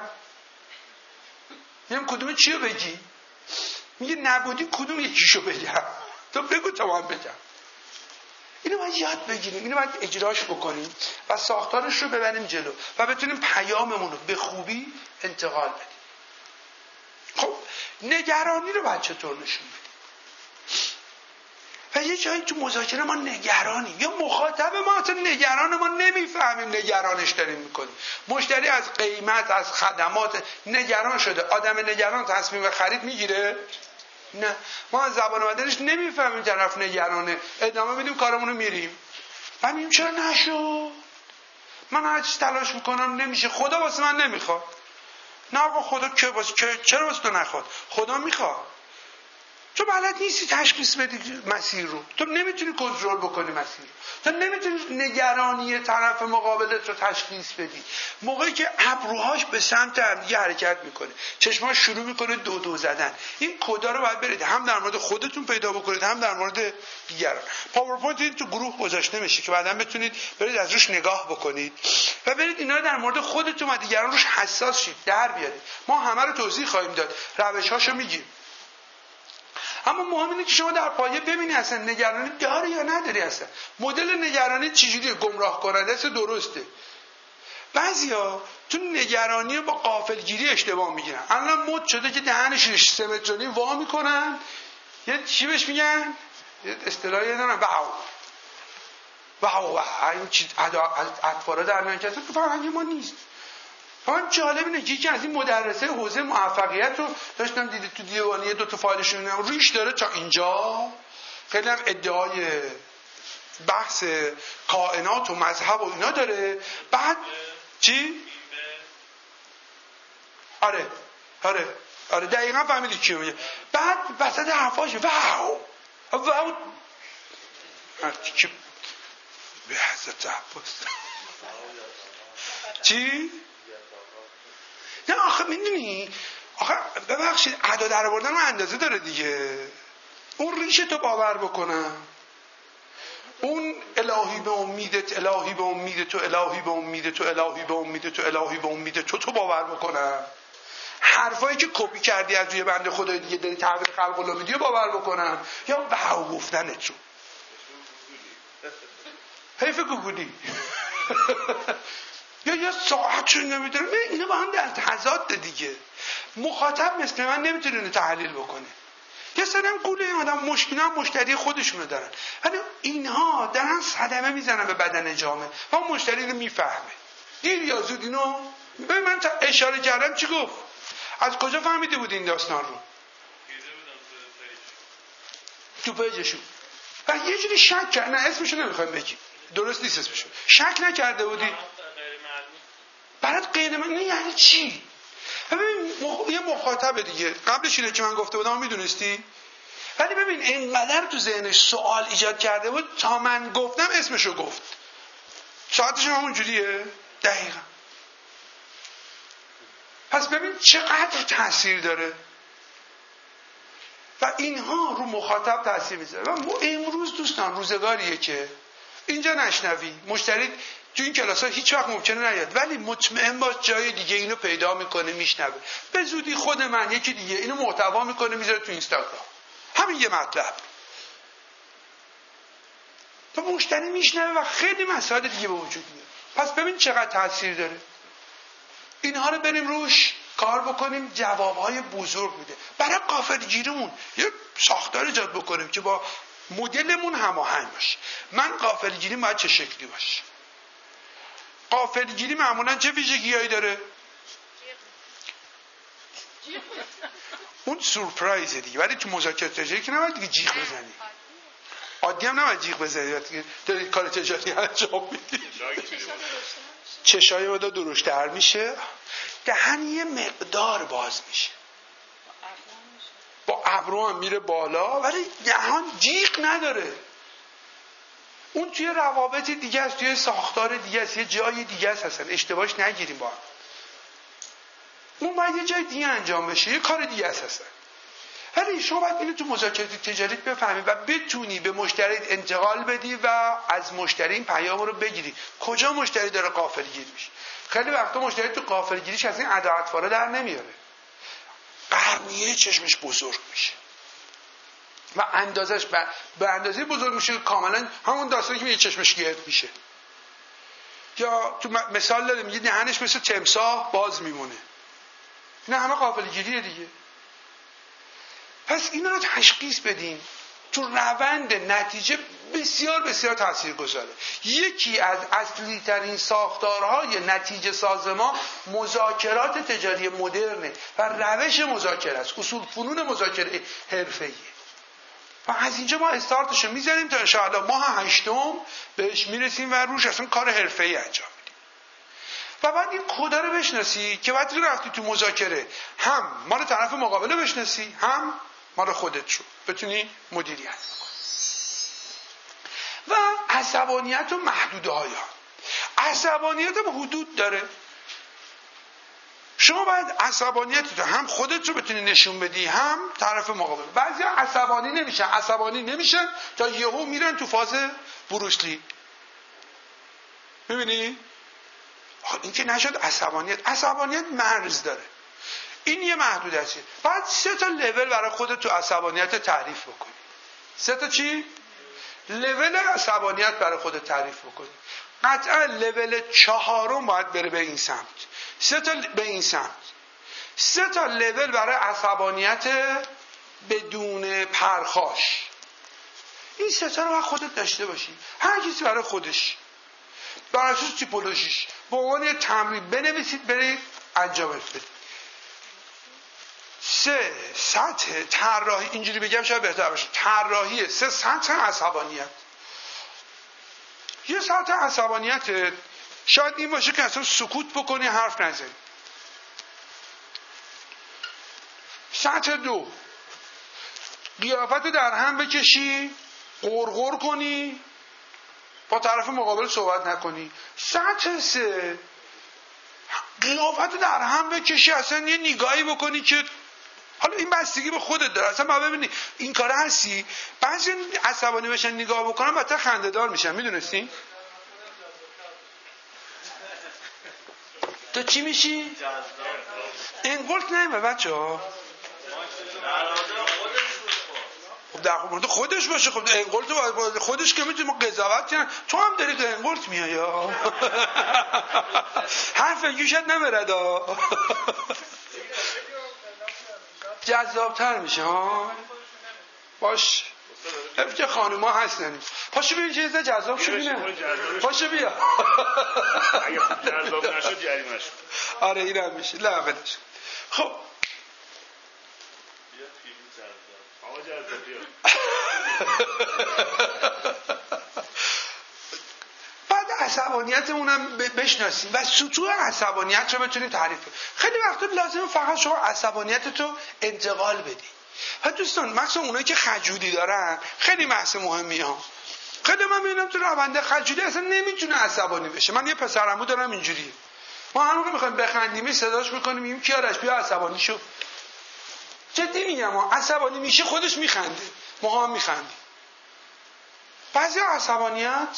میگم کدوم چیو بگی؟ میگه نبودی کدوم یکیشو بگم. تو بگو تا من بگم. اینو باید یاد بگیریم، اینو باید اجراش بکنیم و ساختارش رو ببریم جلو و بتونیم پیاممون رو به خوبی انتقال بدیم. خب نگرانی رو باید چطور نشون بدیم؟ و یه جایی تو مذاکره ما نگرانیم یا مخاطب ما اصلا نگران، ما نمیفهمیم نگرانش داریم میکنیم. مشتری از قیمت از خدمات نگران شده، آدم نگران تصمیم خرید میگیره؟ نه. ما از زبان بدنش نمیفهمیم طرف نگرانه، ادامه میدیم کارمون رو میریم. من میگم چرا نشد؟ من هر چی تلاش میکنم نمیشه، خدا واسه من نمیخواد. نه آقا خدا چرا واسه تو نخواد؟ خدا میخواد. تو بلد نیستی تشخیص بدی مسیر رو، تو نمیتونی کنترل بکنی مسیر رو، تو نمیتونی نگرانی طرف مقابلت رو تشخیص بدی. موقعی که ابروهاش به سمت همدیگه حرکت میکنه، چشماش شروع میکنه دو زدن، این کدا رو باید برید هم در مورد خودتون پیدا بکنید هم در مورد دیگران. پاورپوینت این تو گروه گذاشته میشه که بعداً بتونید برید از روش نگاه بکنید و برید اینا رو در مورد خودتون و دیگران روش حساس شید، در بیارید. ما همه رو توضیح خواهیم داد، روش‌هاشو میگیم. اما مهم اینه که شما در پایه ببینی اصلا نگرانی داری یا نداری. اصلا مدل نگرانی چجوریه؟ گمراه کننده است، درسته؟ بعضیا تو نگرانی با غافلگیری اشتباه میگیرن. الان مد شده که دهنش 3 متر وا میکنن، یه چی بهش میگن؟ یه اصطلاحی دارن، واو این چیز اطفالا در میان که اصلا تو فرهنگ ما نیست. من جالب اینه که یکی از این مدرسه حوزه موفقیت رو داشتم دیدید تو دیوانی 2 تا فایلش می‌بینم، ریش داره تا اینجا. خیلی هم ادعای بحث کائنات و مذهب و اینا داره. بعد چی؟ آره دقیقاً فهمیدی چی میگه. بعد وسط حرفاش واو که به حضرت عباس چی؟ نه آخه میدونی، آخه ببخشید ادا در آوردن اندازه داره دیگه. اون ریشه تو باور بکنم، اون الهی به امیدت، الهی به امید تو، الهی به امید تو، الهی به امید تو، الهی به امید تو باور بکنم. حرفایی که کپی کردی از روی بنده خدای دیگه داری تحویل خلق الله میدی باور بکنم، یا واو گفتنت رو. حیف گوگلی یا ساعتشون نمیدونم، اینا با هم در تضاد دیگه. مخاطب مثل من نمیتونه اینو تحلیل بکنه. یه سری هم گوله این آدم مشتری خودشونو دارن، ولی اینها دارن صدمه میزنن به بدن جامعه و اون مشتری رو میفهمه. دیر یا زود اینو به من اشاره کردم. چی گفت؟ از کجا فهمیده بود این داستان رو؟ تو پیجشون. و یه جوری شک کرد، نه اسمشو نمیخوایم بگیم، درست نیست اسمشو، شک نکرده بودی برات غیر من. نه یعنی چی؟ ببین یه مخاطب دیگه قبلش اینه که من گفته بودم میدونستی، ولی ببین اینقدر تو ذهنش سوال ایجاد کرده بود تا من گفتم اسمشو گفت. ساعتش هم همون جوریه دقیقا. پس ببین چقدر تاثیر داره و اینها رو مخاطب تاثیر میذاره. و امروز دوستان روزگاریه که اینجا نشنوی مشتری تو این کلاس ها هیچ وقت ممکنه نیاد، ولی مطمئن باش جای دیگه اینو پیدا میکنه میشنوه. به زودی خود من یکی دیگه اینو محتوا میکنه میذاره تو اینستاگرام، همین یه مطلب تو مشتری میشنوه و خیلی مسائل دیگه به وجود میاد. پس ببین چقدر تاثیر داره. اینها رو بریم روش کار بکنیم، جوابهای بزرگ میده. برای غافلگیریمون یه ساختار ایجاد بکنیم که با مدلمون هماهنگ باشه. من غافلگیری باید چه شکلی باشه؟ غافلگیری معمولا چه ویژگی‌هایی داره؟ اون سورپرایز دیگه، ولی تو مذاکره تجاری که نباید دیگه جیغ بزنی. عادی هم نباید جیغ بزنی وقتی داری کار تجاری انجام میدی. چشای مدا درشتر میشه، دهن یه مقدار باز میشه، با ابرو هم میره بالا، ولی دهان جیغ نداره. اون توی روابط دیگه است، توی ساختار دیگه است، یه جای دیگه است، اصلا اشتباهش نگیریم با هم. اون باید یه جای دیگه انجام بشه، یه کار دیگه است اصلا. ولی شما باید اینو تو مذاکره تجاریت بفهمی و بتونی به مشتریت انتقال بدی و از مشتری این پیام رو بگیری. کجا مشتری داره غافلگیر میشه؟ خیلی وقتا مشتری تو غافلگیریش از این ادا-اطواره در نمیاره. قرنیه چشمش بزرگ میشه و اندازش به اندازه بزرگ میشه کاملا همون داستانی که یه چشمش گرد میشه. یا تو مثال داریم یه دهنش مثل تمساح باز میمونه. اینا همه غافلگیریه دیگه. پس اینا رو تشخیص بدیم. تو روند نتیجه بسیار بسیار تاثیرگذاره. یکی از اصلی ترین ساختارهای نتیجه ساز ما مذاکرات تجاری مدرنه و روش مذاکره است، اصول فنون مذاکره حرفه‌ایه. و از اینجا ما استارتشو میزنیم تا انشاءالله ماه 8 بهش میرسیم و روش اصلا کار حرفه‌ای انجام میدیم. و بعد این کدا رو بشناسی که وقتی رفتی تو مذاکره هم مال طرف مقابل بشناسی، هم مال خودت رو بتونی مدیریت کنی. و عصبانیت و محدوده‌های عصبانیت هم حدود داره. شما باید عصبانیت رو هم خودت رو بتونی نشون بدی، هم طرف مقابل. بعضی عصبانی نمیشن تا یهو میرن تو فاز بروسلی. میبینی؟ این که نشد عصبانیت مرز داره. این یه محدودیتی. بعد 3 تا لول برای خودت تو عصبانیت تعریف بکنی. 3 تا چی؟ لول عصبانیت برای خودت تعریف بکنی. قطعا لول 4 باید بره به این سمت. 3 تا به این سمت. 3 تا لول برای عصبانیت بدون پرخاش. این 3 تا رو باید خودت داشته باشی. هر کسی برای خودش. بر اساس تیپولوژیش به عنوان یه تمرین بنویسید، برید انجامش بدید. 3 سطح طراحی، اینجوری بگم شاید بهتر باشه، طراحی 3 سطح عصبانیت. یه سطح عصبانیت شاید این باشه که اصلا سکوت بکنی، حرف نزنی. سطح 2 قیافت در هم بکشی، غرغر کنی، با طرف مقابل صحبت نکنی. سطح 3 قیافت در هم بکشی، اصلا یه نگاهی بکنی که حالا این بستگی به خودت داره. اصلا ما ببینی این کار هستی، بعضی عصبانی بشن نگاه بکنن بعد خنده‌دار میشن. میدونستی؟ تو چی میشی؟ انگولت نمیه بچه‌ها. خب در مورد خودش باشه. خب انگولت خودش که میتونه قضاوت کنه. تو هم داری که انگولت میای یا حرف گوشت نمیرد. جذابتر میشه ها. باش حیف که خانوما هستن. پاشو ببین چه جذاب شد نه. پاشو بیا. اگه خوب جذاب نشد جریمه شد. آره اینم میشه. لا بدش. خب آقا جذاب بیا. بعد عصبانیتمونم بشناسیم و سطوح عصبانیت رو بتونیم تعریف کنیم. خیلی وقتا لازمه فقط شما عصبانیتتو انتقال بدی. و دوستان مثلا اونایی که خجولی دارن خیلی بحث مهمیه ها. خیلی من میبینم تو رونده خجولی اصلا نمیتونه عصبانی بشه. من یه پسرمو دارم اینجوریه. ما هر موقع میخوایم بخندیم صداش میکنیم میگیم کیارش بیا عصبانی شو. جدی میگم عصبانی میشه خودش میخنده. ما هم میخندیم. بعضی عصبانیت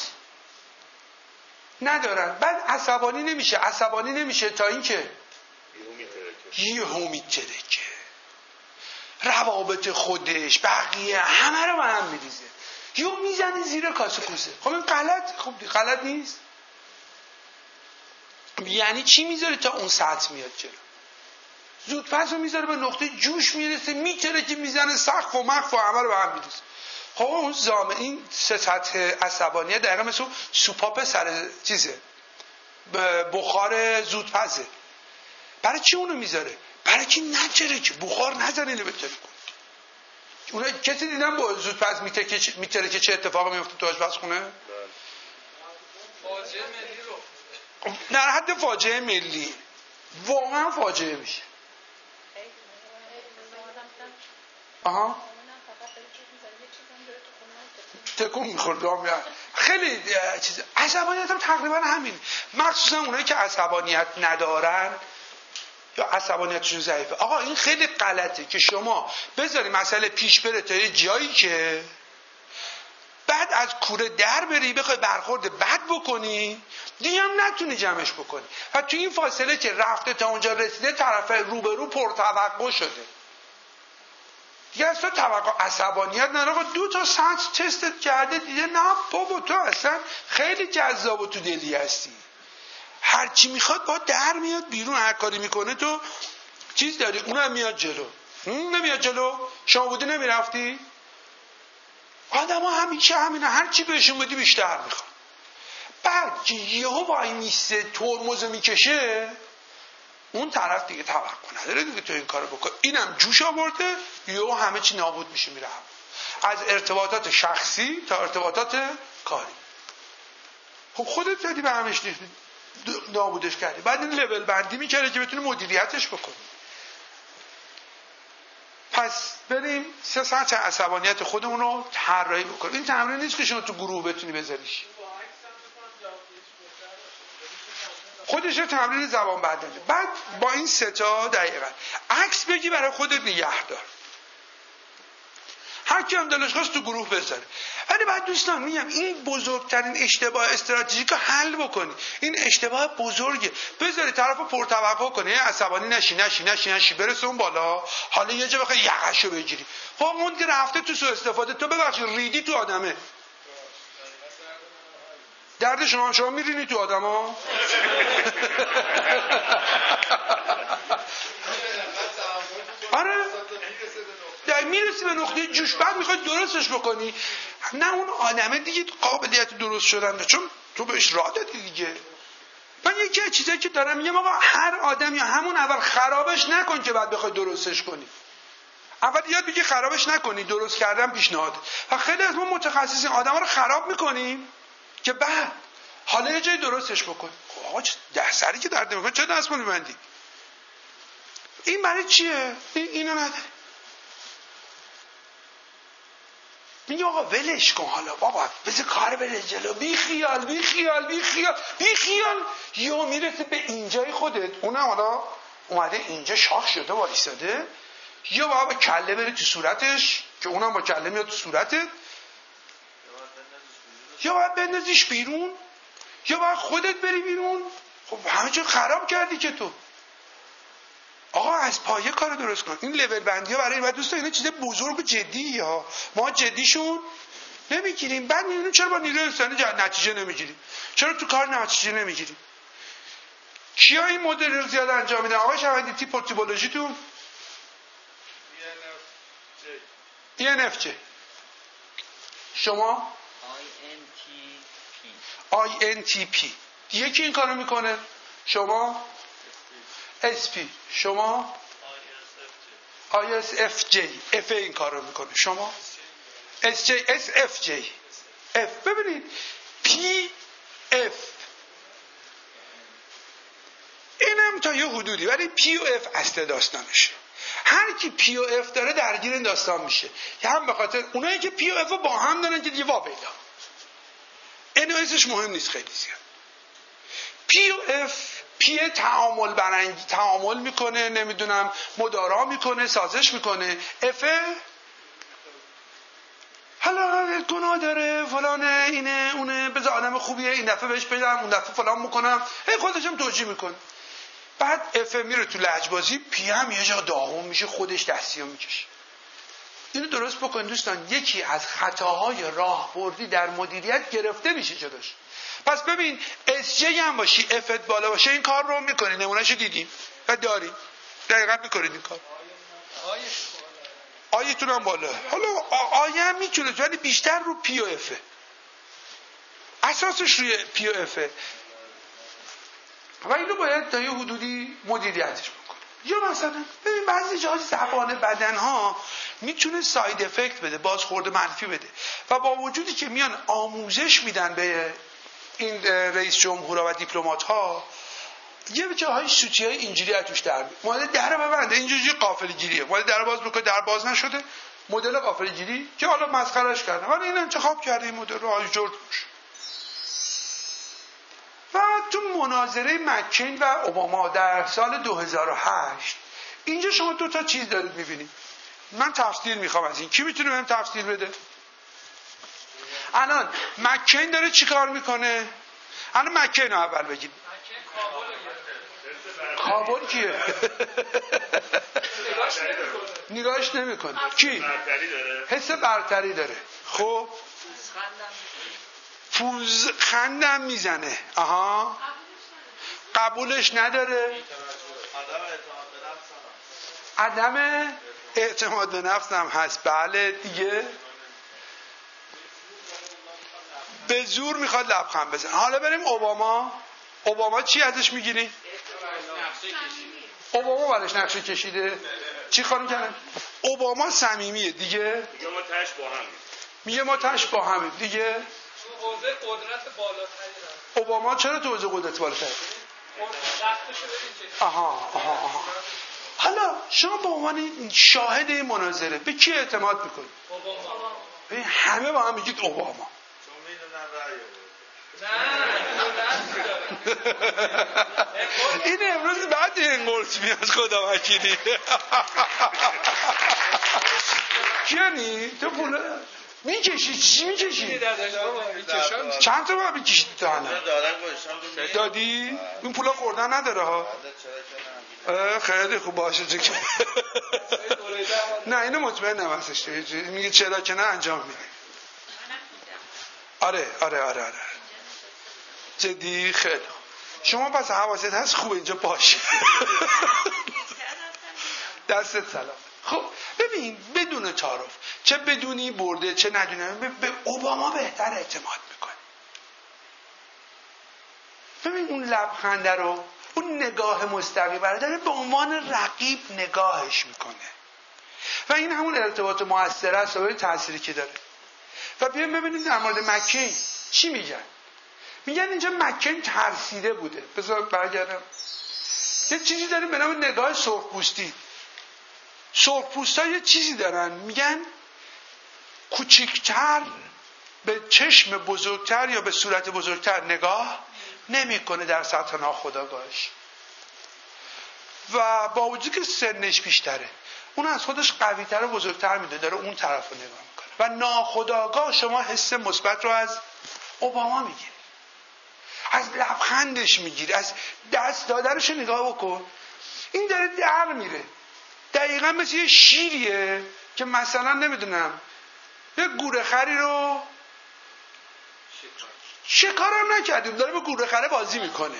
ندارن. بعد عصبانی نمیشه تا اینکه یهو میترکه. روابط خودش بقیه همه رو به هم میریزه. یهو میزنه زیر کاسه کوسه. خب این غلط نیست. یعنی چی میذاره تا اون سطح میاد جلو؟ زودپس رو میذاره به نقطه جوش میرسه، میترکه، میزنه سقف و مخف و همه رو به هم میریزه. خب اون این 3 سطح عصبانیت دقیقا مثل سوپاپ سر چیزه، بخار زودپزه. برای چی اونو میذاره؟ برای که نترکه، بخار نزنه اینو بترکه. اونا کسی دیدن با زودپز میترکه چه اتفاقی میفته تو آشپزخونه؟ فاجعه ملی رو در حد فاجعه ملی واقعا فاجعه میشه. آها تکون میخورد. خیلی چیز عصبانیت هم تقریبا همین. مخصوصا اونایی که عصبانیت ندارن یا عصبانیتشون ضعیفه. آقا این خیلی غلطه که شما بذاری مسئله پیش بره تا یه جایی که بعد از کوره در بری بخوای برخورد بد بکنی دیگه هم نتونی جمعش بکنی. و تو این فاصله که رفته تا اونجا رسیده طرف روبرو پرتوقع شده. دیگه از تو توقع عصبانیت نداره. 2 تا سطح تستت کرده دیگه نه بابا تو اصلا خیلی جذاب و تو دلی هستی. هر چی میخواد با در میاد بیرون. هر کاری میکنه تو چیز داری اونم میاد جلو. نمیاد جلو شما بودی نمیرفتی. آدم ها همیشه همینه. هر چی بهشون بدی بیشتر میخواد. بعد که یهو وای میسته ترمز میکشه اون طرف دیگه توقع نداره دیگه تو این کارو بکن. اینم جوش آورده یهو همه چی نابود میشه میره. از ارتباطات شخصی تا ارتباطات کاری. خب خودت زدی به همش دیگه. نابودش کردی. بعد این لول بندی میکرده که بتونی مدیریتش بکنی. پس بریم سطح عصبانیت خودمون رو طراحی بکنیم. این تمرین نیست که شما تو گروه بتونی بذاریش. خودش رو تمرین زبان بدنه. بعد با این سه تا دقیقاً عکس بگی برای خودت نگه دار. هر کی هم دلش خواست تو گروه بذاره. ولی بعد دوستان میگم این بزرگترین اشتباه استراتژیک رو حل بکنی. این اشتباه بزرگه. بذاری طرفو پرتوقع کنی، عصبانی نشی برسه اون بالا، حالا یه جا بخوای یقشو بگیری. خب اون که رفته تو سوء استفاده، تو ببخشید ریدی تو آدمه. درد شما میرینی تو آدما. آره میرسی به نقطه جوش، بعد میخوای درستش بکنی. نه اون آدمه دیگه قابلیت درست شدن، چون تو بهش راه دادی دیگه. من یکی از چیزایی که دارم میگم آقا هر آدمی همون اول خرابش نکن که بعد بخوای درستش کنی. اول یاد بگی خرابش نکنی، درست کردن پیشنهاد. و خیلی از ما متخصصین آدما رو خراب میکنیم که بعد حالا یه جای درستش بکن. آقا ده سری که درد میکنه چه دست میبندی؟ این برای چیه؟ اینو نداره. میگه آقا ولش کن حالا بابا، بذار کار بره جلو، بی خیال. یا میرسه به اینجای خودت، اونم حالا اومده اینجا شاخ شده وایساده، یا بابا کله بره تو صورتش که اونم با کله میاد تو صورتت، یا باید بندازیش بیرون، یا باید خودت بری بیرون. خب همه چون خراب کردی که تو. آقا از پایه کار درست کن. این لول بندی ها برای بعد دوستا اینا چیز بزرگ و جدی ها. ما جدیشون نمیگیریم. بعد میبینیم چرا با نیروی انسانی نتیجه نمیگیریم، چرا تو کار نتیجه نمیگیریم. کیا این مدل رو زیاد انجام میدن؟ آقا شما تیپ تیپولوژی تو ENFJ، شما INTP. یکی این کارو میکنه، شما SP، شما ISFJ. F این کارو میکنه، شما SFJ. F ببینید PF اینم تا یه حدودی، ولی P و F اصل داستانشه. هر کی P و F داره درگیر این داستان میشه. هم به خاطر اونایی که P و F با هم دارن که دیگه واپیدا NOSش مهم نیست خیلی زیاد. P و F P تعامل میکنه، نمیدونم مدارا میکنه، سازش میکنه. F حالا گناه داره فلانه اینه اونه، بذار آدم خوبیه این دفعه بهش بدم، اون دفعه فلان میکنم، خودشم توجیه میکنه. بعد F میره تو لجبازی، P هم یه جا داغون میشه، خودش دستیو میکشه. اینو درست بکنید دوستان. یکی از خطاهای راهبردی در مدیریت گرفته میشه جلوش. پس ببین SJ هم باشی، F't بالا باشه، این کار رو میکنی. نمونهشو دیدیم و داریم، دقیقا میکنید این کار. آیتون هم بالا، حالا آیه هم میتونه، ولی بیشتر رو P و F، اساسش روی P و F و اینو باید تا یه حدودی مدیریتش بکنی. یا مثلا ببین بعضی جاها زبان بدن ها میتونه ساید افکت بده، بازخورد منفی بده، و با وجودی که میان آموزش میدن به این رئیس جمهورها و دیپلمات ها، یه جاهای سوتی های اینجوری از توش در میاد. مدل در ببنده، اینجوری قافله‌گیریه، مدل در باز بکنه، در باز نشده، مدل قافله‌گیری که حالا مسخرهش کردن، ولی این انتخاب کرده این مدل رو آجورد باشه. و تو مناظره مکین و اوباما در سال 2008 اینجا شما دو تا چیز دارید میبینید. من تفسیر میخوام از این. کی میتونه بهم تفسیر بده؟ الان مکین داره چی کار میکنه؟ الان مکین رو اول بگید. کابل کیه؟ نگاهش نمیکنه. کی؟ حس برتری داره. خب پوزخندم میزنه. آها. قبولش نداره. عدم اعتماد به نفس هم هست. بله دیگه. به زور میخواد لبخند بزنه. حالا بریم اوباما چی ازش میگیری؟ اوباما برش نقشه کشیده. چی خانم کنه؟ اوباما صمیمیه دیگه. میگه ما تش با همیم دیگه. حوزه قدرت بالاتری داره. اوباما چرا تو حوزه قدرت بالاتری؟ دستشو ببین چه. آها. حالا شما به عنوان شاهد این مناظره به کی اعتماد میکنید؟ اوباما. ببین همه با هم میگید اوباما. چون میدونن رأی این امروز بعد این قرص میاد خدا وکیلی. کیانی؟ تو پوله میکشی؟ چی میکشی؟ چند تا باید میکشید تو هنه؟ دادی؟ این پولا خوردن نداره ها؟ خیلی خوب باشه چه نه اینو مطمئنم هستش میگه چرا که نه انجام میده. آره جدی خیلی شما پس حواست هست خوب اینجا باشه. دستت سلام. خب ببین بدون تعارف چه بدونی برده چه ندونی به اوباما بهتر اعتماد میکنه. ببین اون لبخنده رو اون نگاه مستقیم رو داره به عنوان رقیب نگاهش میکنه و این همون ارتباط مؤثر است و این تأثیری که داره. و بیایم ببینیم در مورد مکین چی میگن. میگن اینجا مکین ترسیده بوده. بذار برگردم یه چیزی داریم به نام نگاه سرخپوستی. سرخپوستا یه چیزی دارن میگن کوچکتر به چشم بزرگتر یا به صورت بزرگتر نگاه نمیکنه در سطح ناخودآگاهش و با وجود که سنش بیشتره اون از خودش قوی‌تر و بزرگتر میده داره اون طرف رو نگاه میکنه و ناخودآگاه شما حس مثبت رو از اوباما میگیری، از لبخندش میگیری، از دست دادنش نگاه بکن. این داره در میره دقیقا مثل یه شیریه که مثلا نمیدونم یه گورخری رو شکارم نکردیم داره با گورخره بازی میکنه.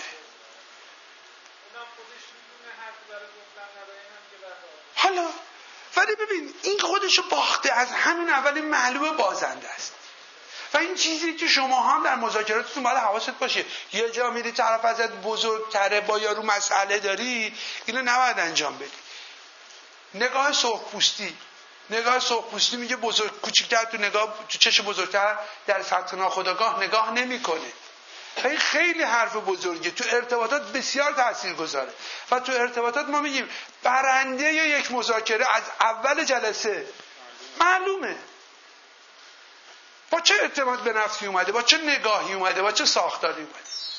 حالا ولی ببین این خودشو باخته از همین اول این معلومه بازنده است و این چیزی که شما هم در مذاکراتتون باید حواست باشه یه جا میری طرف ازت بزرگتره با یارو مسئله داری اینو نباید انجام بدی. نگاه سرخپوستی میگه بزرگ کوچیک‌تر تو چشم بزرگتر در سطح ناخودآگاه نگاه نمیکنه. این خیلی حرف بزرگه تو ارتباطات بسیار تاثیرگذاره و تو ارتباطات ما میگیم برنده یک مذاکره از اول جلسه معلومه با چه اعتماد به نفسی اومده، با چه نگاهی اومده، با چه ساختاری اومده.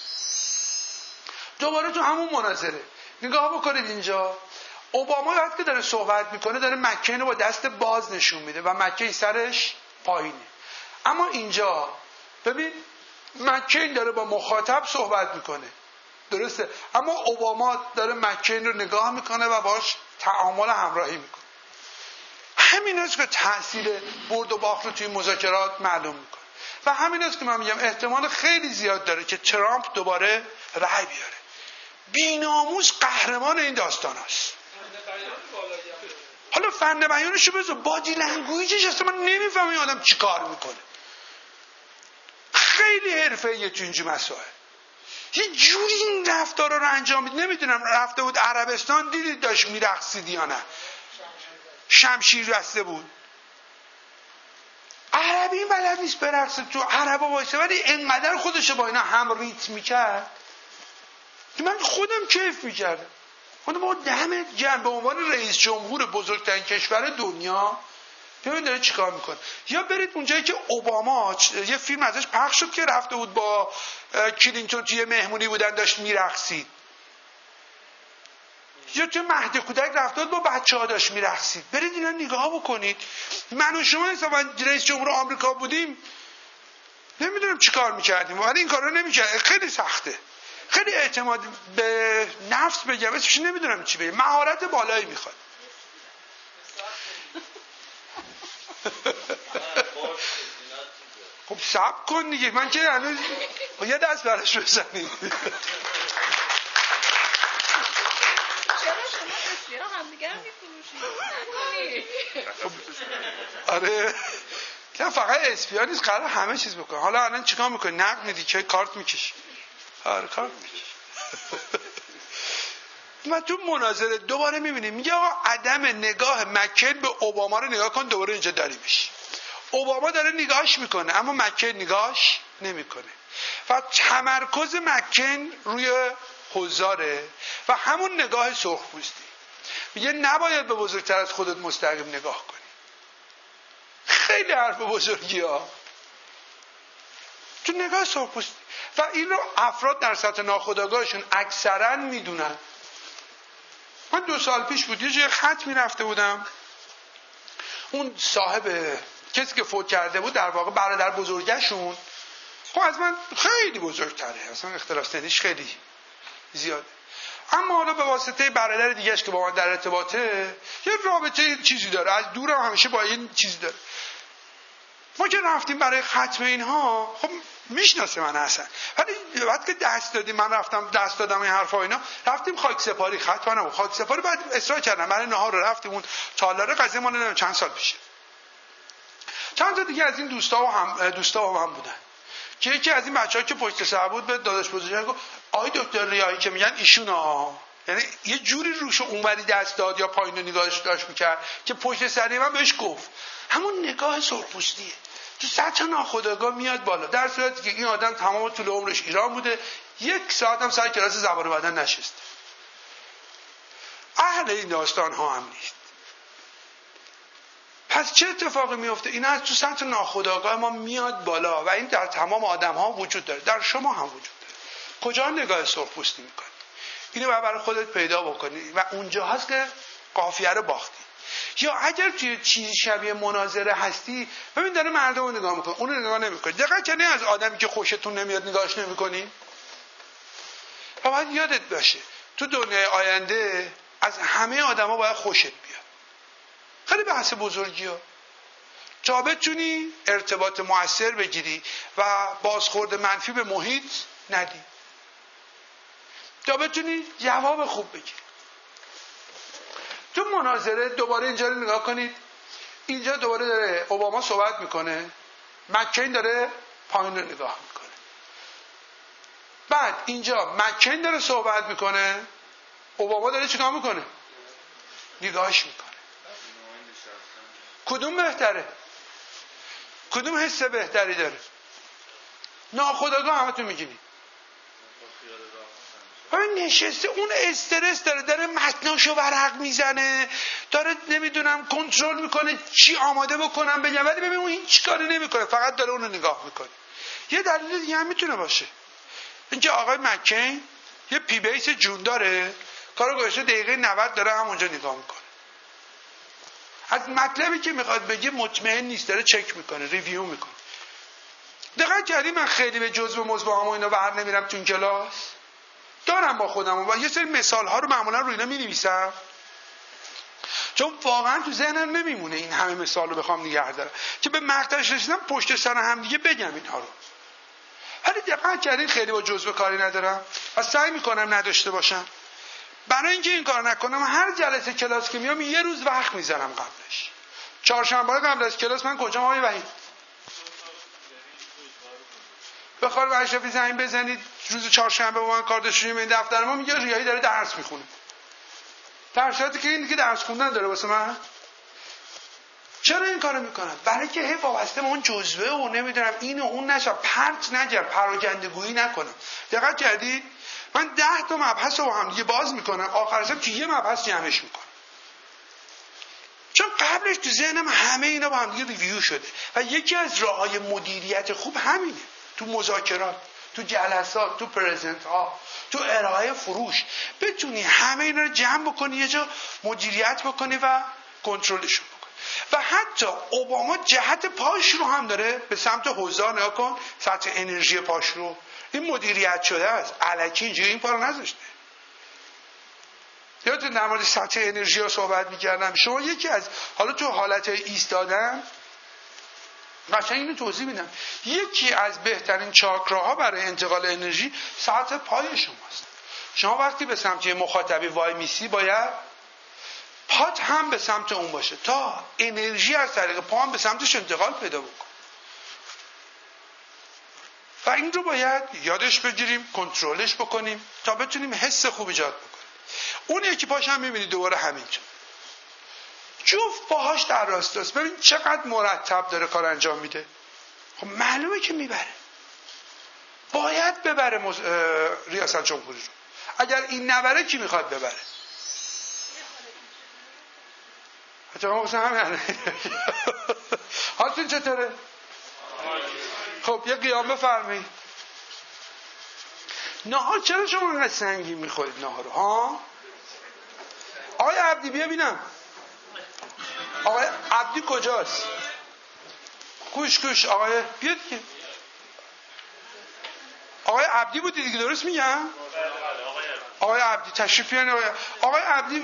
دوباره تو همون مناظره نگاه بکنید اینجا اوباما وقتی که داره صحبت میکنه داره مکین رو با دست باز نشون میده و مکین سرش پایینه. اما اینجا ببین مکین داره با مخاطب صحبت میکنه درسته، اما اوباما داره مکین رو نگاه میکنه و باش تعامل همراهی میکنه. همین است که تأثیر برد و باخت رو توی مذاکرات معلوم میکنه و همین است که من میگم احتمال خیلی زیاد داره که ترامپ دوباره رأی بیاره. بی‌ناموس قهرمان این داستان است. حالا فن بیانشو بذار بادی لنگویجش اصلا من نمیفهمم این آدم چی کار میکنه. خیلی حرفه‌ایه تو اینجور مسائل یه جوری این رفتارا رو انجام میده. نمیدونم رفته بود عربستان دیدید داشت میرقصید یا نه، شمشیر بسته بود. عربی بلد نیست برقصه تو عربا وایسه ولی انقدر خودشو با اینا هم ریتم میکرد که من خودم کیف میکردم. خودم با دمت گرم به عنوان رئیس جمهور بزرگترین کشور دنیا ببین داره چیکار میکنه. یا برید اونجایی که اوباما یه فیلم ازش پخش شد که رفته بود با کلینتون توی مهمونی بودن داشت میرقصید، یا توی مهد کودک رفته بود با بچه‌ها داشت میرقصید. برید اینا نگاه بکنید. من و شما حساباً رئیس جمهور آمریکا بودیم نمیدونم چیکار میکردیم ولی این کارو نمیکرد. خیلی سخته، خیلی اعتماد به نفس بگم اسمش نمیدونم چی بگم، مهارت بالایی میخواد. خب صبر کن دیگه من که هنوز یه دست براش بزنیم. چرا شما اسپیرا همدیگر میفروشید؟ آره نه فقط اسپیا نیست قرار همه چیز بکنه. حالا الان چیکار میکنی؟ نقد میدی که کارت میکشی. آره کارت میکشی. و تو مناظره دوباره میبینیم میگه آقا عدم نگاه مکن به اوباما رو نگاه کن. دوباره اینجا داریمش اوباما داره نگاهش میکنه اما مکن نگاهش نمیکنه و تمرکز مکن روی حضاره و همون نگاه سرخپوستی میگه نباید به بزرگتر از خودت مستقیم نگاه کنی. خیلی حرف بزرگی ها تو نگاه سرخپوستی و این رو افراد در سطح ناخودآگاهشون اکثرا میدونن. من 2 سال پیش بود یه جای خط میرفته بودم، اون صاحب کسی که فوت کرده بود در واقع برادر بزرگشون خب از من خیلی بزرگتره، اصلا اختلاف سنیش خیلی زیاده، اما حالا به واسطه برادر دیگهش که با من در ارتباطه یه رابطه چیزی داره، از دورم همیشه با این چیزی داره. ما که رفتیم برای ختم اینها خب میشناسه من اصلا، ولی وقتی که دست دادیم من رفتم دست دادم این حرفا اینا، رفتیم خاک سپاری، ختم نبود خاک سپاری، بعد اصرار کردم برای نهار رو رفتیم اون تالار قضیه ما نمیدونم چند سال پیشه. چند تا دیگه از این دوستا هم بودن که یکی از این بچه‌ها که پشت سر بود به داداش بزرگش گفت آقای دکتر ریاحی که میگن ایشونا، یعنی یه جوری روش اونوری دست داد یا پایین نگاهش داشت میکرد که پشت سری من بهش گفت همون نگاه سرخپوستیه تو سطح ناخودآگاه میاد بالا، در صورتی که این آدم تمام طول عمرش ایران بوده، 1 ساعت هم سر کلاس زبان بدن نشسته. اهل این داستان ها هم نیست. پس چه اتفاقی میفته؟ این از تو سطح ناخودآگاه ما میاد بالا و این در تمام آدم ها وجود داره، در شما هم وجود داره. کجا نگاه سرخپوستی میکنی؟ اینو باید برای خودت پیدا بکنی و اونجا هست که قافیه رو باختی. یا اگر توی چیزی شبیه مناظره هستی، ببین داره مردم رو نگاه میکنه، اون رو نگاه نمیکنی. دقیق کنی از آدمی که خوشتون نمیاد نگاهش نمیکنی. و باید یادت باشه تو دنیای آینده از همه آدما باید خوشت بیاد. خیلی بحث بزرگی ها. تا بتونی ارتباط مؤثر بگیری و بازخورد منفی به محیط ندی، تا بتونی جواب خوب بگیری. تو مناظره دوباره اینجا رو نگاه کنید، اینجا دوباره داره اوباما صحبت میکنه، مکین داره پایین رو نگاه میکنه، بعد اینجا مکین داره صحبت میکنه، اوباما داره چیکار میکنه؟ نگاهش میکنه. کدوم بهتره؟ کدوم حس بهتری داره؟ ناخودآگاه همتون میگینی همین نشسته، اون استرس داره متناشو ورق میزنه، داره نمیدونم کنترل میکنه چی آماده بکنم بگم، ولی ببین اون هیچ کاری نمیکنه، فقط داره اونو نگاه میکنه. یه دلیل دیگه هم میتونه باشه اینکه آقای مکین یه پی بیس جون داره، کارو گذاشته دقیقه 90 داره همونجا نگاه میکنه، از مطلبی که میخواد بگه مطمئن نیست، داره چک میکنه، ریویو میکنه. دقیق کردی من خیلی به جزء موضوع و اینا بر نمیرم تو این کلاس، دارم با خودم و یه سری مثال ها رو معمولا روی اینا می‌نویسم چون واقعا تو ذهنم نمیمونه این همه مثال رو بخوام نگه دارم که به مقطعش رسیدم پشت سر هم دیگه بگم اینها رو. ولی دقت کردین خیلی با جزء کاری ندارم و سعی میکنم نداشته باشم. برای اینکه این کار نکنم هر جلسه کلاس که میام یه روز وقت میذارم قبلش. چهارشنبه قبل از کلاس من کجام آقای وحید؟ بخواد به اشرفی زنگ بزنید روز چهارشنبه با من کار داشتیم این دفتر ما، میگه ریاحی داره درس میخونه، در صورتی که این دیگه درس خوندن داره واسه من. چرا این کارو میکنن؟ برای که هی وابسته به اون جزوه و نمیدونم این و اون نشه، پرت نگم، پراگندگویی نکنم. دقت کردید من 10 تا مبحث رو با هم دیگه باز میکنم، آخرش هم که یه مبحث جمعش میکنم، چون قبلش تو ذهنم همه اینا با هم دیگه ریویو شده. و یکی از راههای مدیریت خوب همینه، تو مذاکرات، تو جلسات، تو پرزنت ها، تو ارائه فروش بتونی همه اینا رو جمع بکنی، یه جا مدیریت بکنی و کنترلشون بکنی. و حتی اوباما جهت پاش رو هم داره به سمت حوزه نگاه کن، سطح انرژی پاش رو، این مدیریت شده است، الکی اینجوری این پا رو نذاشته. یادتون در مورد سطح انرژی ها صحبت میکردم، شما یکی از حالا تو حالت ایستادن قشنگ اینو توضیح میدم، یکی از بهترین چاکراها برای انتقال انرژی سطح پای شماست. شما وقتی به سمت مخاطبی وای میسی باید پات هم به سمت اون باشه تا انرژی از طریق پا هم به سمتش انتقال پیدا بکن. و این رو باید یادش بگیریم، کنترلش بکنیم تا بتونیم حس خوب ایجاد بکنیم. اون یکی پاش هم میبینید دوباره همینجا جفت باهاش در راستاست. ببین چقدر مرتب داره کار انجام میده. خب معلومه که میبره، باید ببره ریاست جمهوری رو. اگر این نبره کی میخواد ببره؟ حتما مثلا همین. حالتون چطوره؟ خب یه قیام بفرمایید. نهار چرا شما اینقدر سنگین میخورید نهار رو ها؟ آقای عبدی بیا بینم. آقای عبدی کجاست؟ کوش آقای بیاد که. آقای عبدی بودی دیگه، درست میگم؟ آقای عبدی تشریف بیارین. آقای عبدی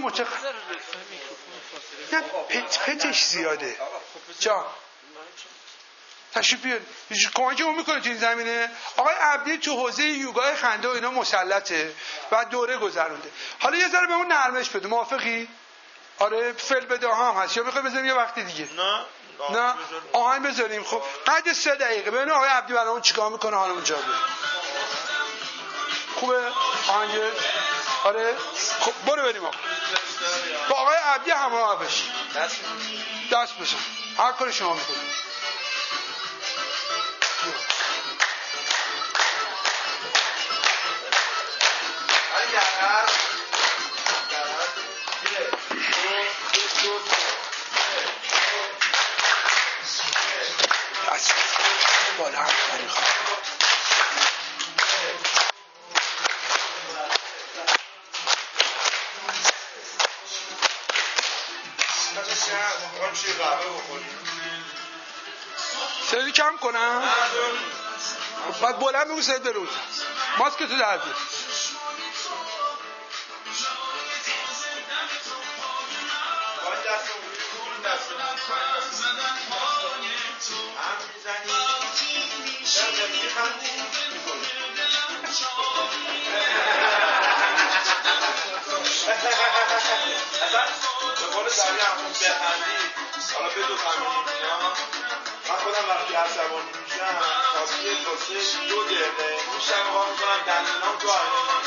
نه پتش زیاده جا تشریف بیارین. کمکی اون میکنه تو این زمینه. آقای عبدی تو حوزه یوگای خنده و اینا مسلطه و دوره گذرونده. حالا یه ذره به اون نرمش بده، موافقی؟ آره فعل بده هم هست یا میخوای بزنیم یه وقت دیگه؟ نه آهنگ بذاریم. خب قد 3 دقیقه ببین آقای عبدی برامون چیکار میکنه حالمون جا بیاد. خوبه آهنگ؟ آره خب برو بریم آقا. با آقای عبدی همراه بشی. دست بزن هر کاری شما میکنید. بالا هم نمیخواد. سری کم کنم؟ بعد بلند بگو سرت بروز. ماسک تو در بیار. حالا بدون فهمیدی من خودم وقتی عصبانی میشم کافیه واسه 2 دقیقه میشم ها میکنم دندونام تو آهنه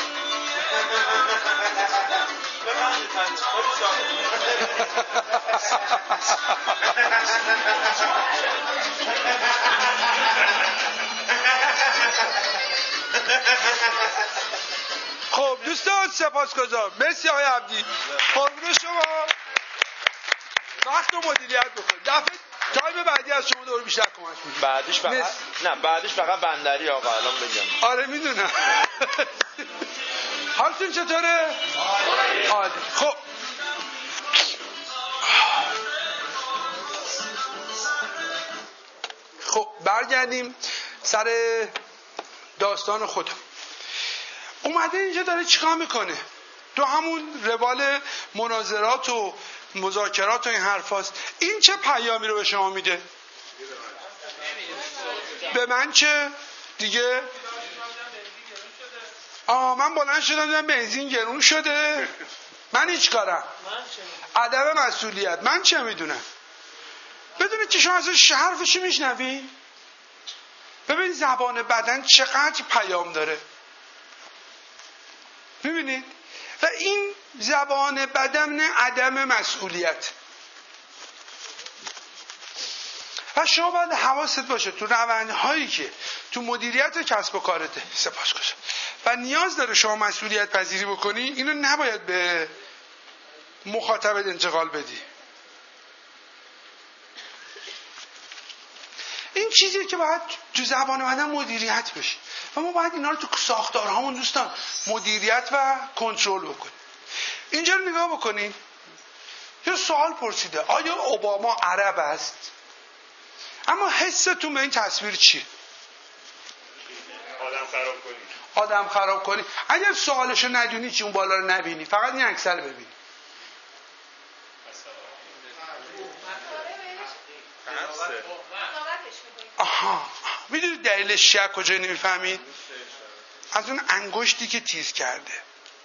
به من میتنید خب دوستان سپاسگزار. مرسی آقای عبدی. قربون شما. وقت رو مدیریت بکنید. دفعه تایم بعدی از شما دور بیشتر کمک می‌کنم. بعدش فقط نه بعدش فقط بندری آقا الان بگم. آره میدونم. حالتون چطوره؟ عالی. خب برگردیم سر داستان خودم. اومده اینجا داره چیکار میکنه؟ تو همون روال مناظرات و مذاکرات و این حرفاست. این چه پیامی رو به شما میده؟ به من چه؟ دیگه من بلند شدم دیدم بنزین گرون شده. من هیچ کارم. عدم مسئولیت. من چه میدونم؟ بدونید که شما ازش حرفشو میشنوی؟ ببین زبان بدن چقدر پیام داره. میبینید؟ و این زبان بدن عدم مسئولیت. و شما باید حواست باشه تو روندهایی که تو مدیریت کسب و کارته سپاسگزارم و نیاز داره شما مسئولیت پذیری بکنی، اینو نباید به مخاطبت انتقال بدی. این چیزیه که باید تو زبان بدن مدیریت بشه و ما باید اینا رو تو ساختارهامون دوستان مدیریت و کنترل بکنیم. اینجا رو نگاه بکنید. یه سوال پرسیده آیا اوباما عرب است؟ اما حستون به این تصویر چیه؟ آدم خراب کنی. اگر سوالشو ندونی چی اون بالا رو نبینی، فقط این عکس رو ببینی. آها میدونید دلیلش چیه؟ کجا نمیفهمید؟ از اون انگشتی که تیز کرده